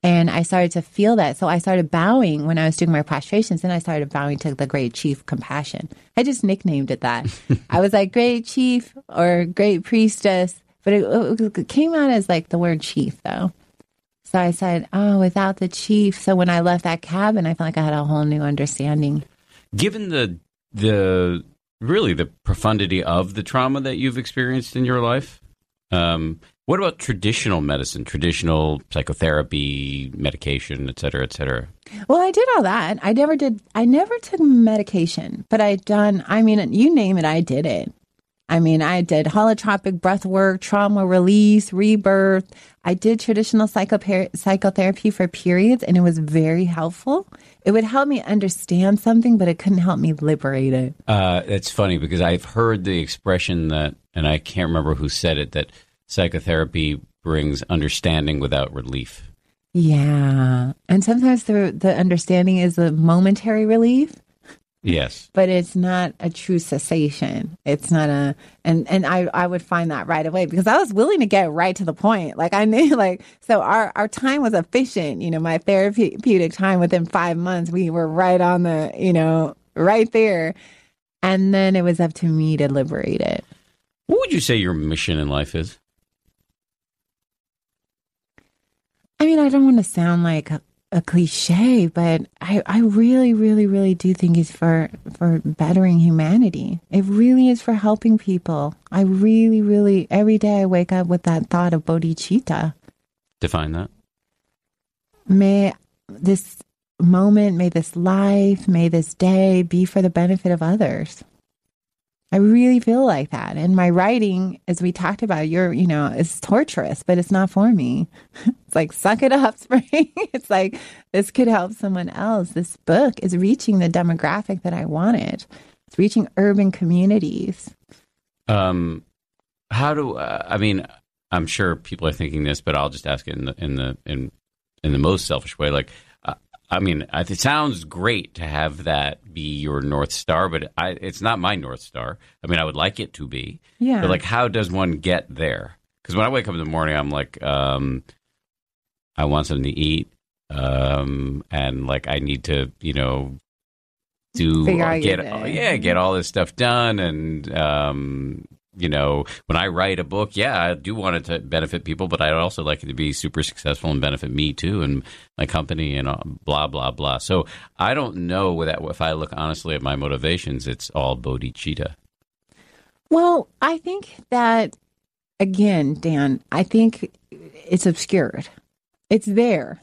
And I started to feel that. So I started bowing when I was doing my prostrations, and I started bowing to the Great Chief Compassion. I just nicknamed it that. I was like Great Chief or Great Priestess, but it came out as like the word chief though. So I said, oh, without the chief. So when I left that cabin, I felt like I had a whole new understanding. Given the really the profundity of the trauma that you've experienced in your life, what about traditional medicine, traditional psychotherapy, medication, et cetera, et cetera? Well, I did all that. I never took medication, but you name it, I did it. I mean, I did holotropic breath work, trauma release, rebirth. I did traditional psychotherapy for periods, and it was very helpful. It would help me understand something, but it couldn't help me liberate it. It's funny because I've heard the expression that, and I can't remember who said it, that psychotherapy brings understanding without relief. Yeah. And sometimes the understanding is a momentary relief. Yes. But it's not a true cessation. It's not and I would find that right away because I was willing to get right to the point. Like I knew, so our time was efficient. My therapeutic time within 5 months, we were right on the, right there. And then it was up to me to liberate it. What would you say your mission in life is? I mean, I don't want to sound like a cliche, but I really, really, really do think it's for bettering humanity. It really is for helping people. I really, really, every day I wake up with that thought of bodhicitta. Define that. May this moment, may this life, may this day be for the benefit of others. I really feel like that. And my writing, as we talked about, it's torturous, but it's not for me. It's like, suck it up, Spring. It's like, this could help someone else. This book is reaching the demographic that I wanted. It's reaching urban communities. I'm sure people are thinking this, but I'll just ask it in the most selfish way. Like, it sounds great to have that be your North Star, but it's not my North Star. I mean, I would like it to be. Yeah. But, how does one get there? Because when I wake up in the morning, I'm like, I want something to eat, and, I need to, get all this stuff done, and, when I write a book, I do want it to benefit people, but I'd also like it to be super successful and benefit me too and my company and blah, blah, blah. So I don't know if I look honestly at my motivations, it's all bodhicitta. Well, I think that, again, Dan, I think it's obscured. It's there.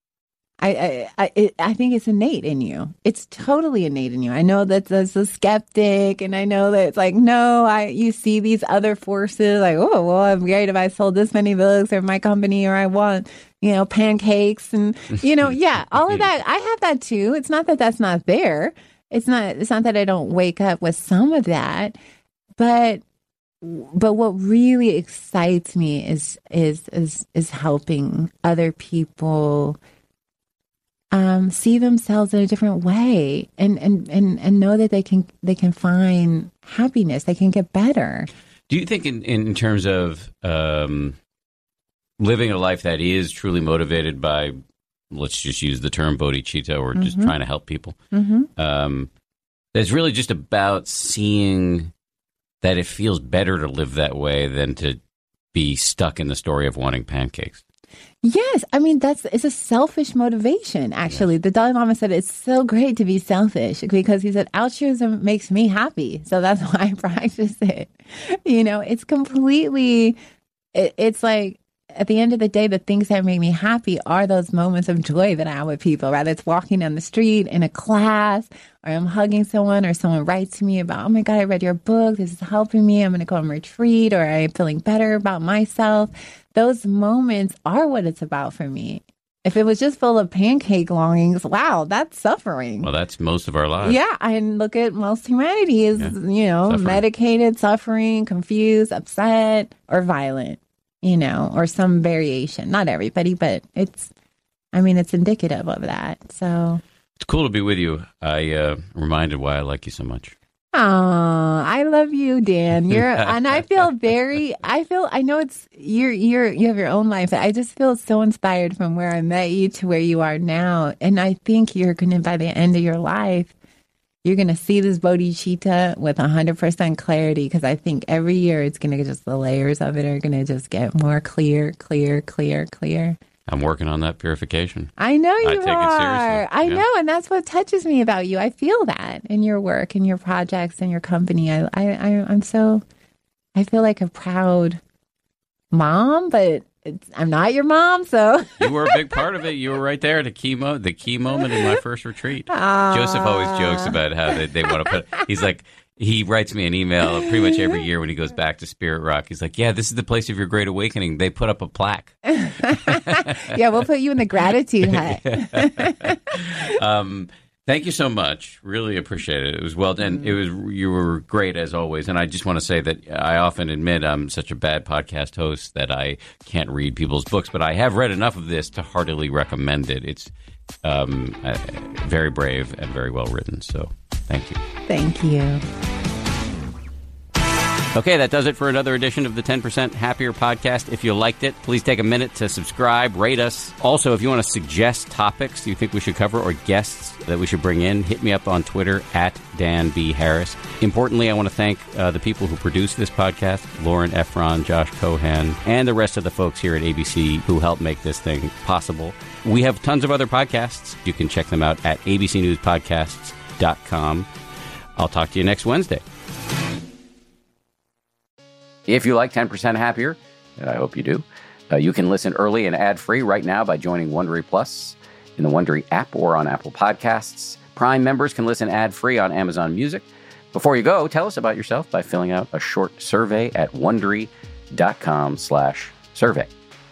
I think it's innate in you. It's totally innate in you. I know that that's a skeptic, and I know that it's like, no, you see these other forces like, oh, well, I'm great if I sold this many books or my company, or I want, pancakes and, all of that. I have that too. It's not that that's not there. It's not that I don't wake up with some of that, but what really excites me is helping other people see themselves in a different way and know that they can find happiness. They can get better. Do you think in terms of living a life that is truly motivated by, let's just use the term bodhicitta, or just trying to help people, it's really just about seeing that it feels better to live that way than to be stuck in the story of wanting pancakes? Yes. I mean, it's a selfish motivation, actually. Yes. The Dalai Lama said it's so great to be selfish because he said altruism makes me happy. So that's why I practice it. It's completely, it's like, at the end of the day, the things that make me happy are those moments of joy that I have with people, whether it's walking down the street, in a class, or I'm hugging someone, or someone writes to me about, oh my God, I read your book. This is helping me. I'm going to go on retreat, or I'm feeling better about myself. Those moments are what it's about for me. If it was just full of pancake longings, wow, that's suffering. Well, that's most of our lives. Yeah. And look at most humanity is, suffering. Medicated, suffering, confused, upset, or violent. Or some variation. Not everybody, but it's indicative of that. So it's cool to be with you. I reminded why I like you so much. Oh, I love you, Dan. And I know you have your own life. I just feel so inspired from where I met you to where you are now. And I think you're going to, by the end of your life, you're going to see this bodhicitta with 100% clarity, because I think every year it's going to just, the layers of it are going to just get more clear. I'm working on that purification. I know you I take it are. seriously. I know, and that's what touches me about you. I feel that in your work, in your projects, in your company. I feel like a proud mom, but I'm not your mom, so. You were a big part of it. You were right there at the key moment in my first retreat. Joseph always jokes about how they want to put. He's like, he writes me an email pretty much every year when he goes back to Spirit Rock. He's like, yeah, this is the place of your great awakening. They put up a plaque. Yeah, we'll put you in the gratitude hut. Thank you so much. Really appreciate it. It was well done. You were great as always. And I just want to say that I often admit I'm such a bad podcast host that I can't read people's books, but I have read enough of this to heartily recommend it. It's very brave and very well written. So thank you. Thank you. Okay, that does it for another edition of the 10% Happier podcast. If you liked it, please take a minute to subscribe, rate us. Also, if you want to suggest topics you think we should cover or guests that we should bring in, hit me up on Twitter at Dan B. Harris. Importantly, I want to thank the people who produce this podcast, Lauren Efron, Josh Cohan, and the rest of the folks here at ABC who helped make this thing possible. We have tons of other podcasts. You can check them out at abcnewspodcasts.com. I'll talk to you next Wednesday. If you like 10% Happier, and I hope you do, you can listen early and ad-free right now by joining Wondery Plus in the Wondery app or on Apple Podcasts. Prime members can listen ad-free on Amazon Music. Before you go, tell us about yourself by filling out a short survey at Wondery.com/survey.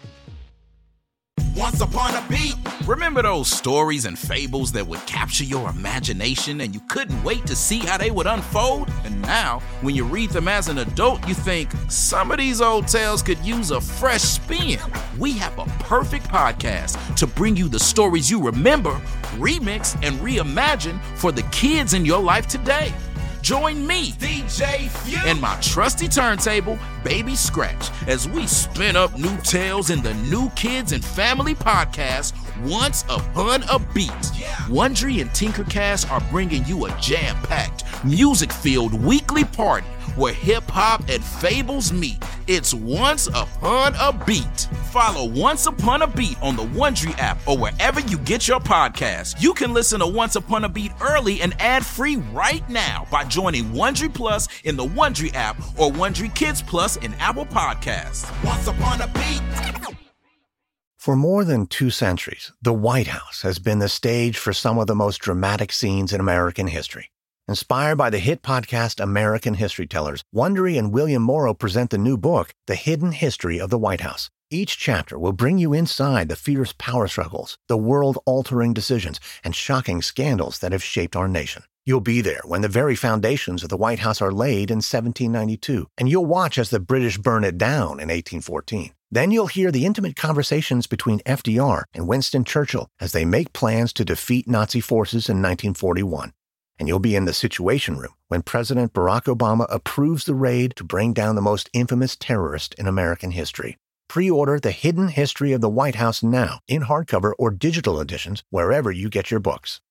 Once upon a beat. Remember those stories and fables that would capture your imagination and you couldn't wait to see how they would unfold? And now, when you read them as an adult, you think, some of these old tales could use a fresh spin. We have a perfect podcast to bring you the stories you remember, remix, and reimagine for the kids in your life today. Join me, DJ Few, and my trusty turntable, Baby Scratch, as we spin up new tales in the New Kids and Family podcast, Once Upon a Beat. Wondery and Tinkercast are bringing you a jam-packed, music-filled weekly party where hip-hop and fables meet. It's Once Upon a Beat. Follow Once Upon a Beat on the Wondery app or wherever you get your podcasts. You can listen to Once Upon a Beat early and ad-free right now by joining Wondery Plus in the Wondery app or Wondery Kids Plus in Apple Podcasts. Once Upon a Beat. For more than 2 centuries, the White House has been the stage for some of the most dramatic scenes in American history. Inspired by the hit podcast American History Tellers, Wondery and William Morrow present the new book, The Hidden History of the White House. Each chapter will bring you inside the fierce power struggles, the world-altering decisions, and shocking scandals that have shaped our nation. You'll be there when the very foundations of the White House are laid in 1792, and you'll watch as the British burn it down in 1814. Then you'll hear the intimate conversations between FDR and Winston Churchill as they make plans to defeat Nazi forces in 1941. And you'll be in the Situation Room when President Barack Obama approves the raid to bring down the most infamous terrorist in American history. Pre-order The Hidden History of the White House now in hardcover or digital editions wherever you get your books.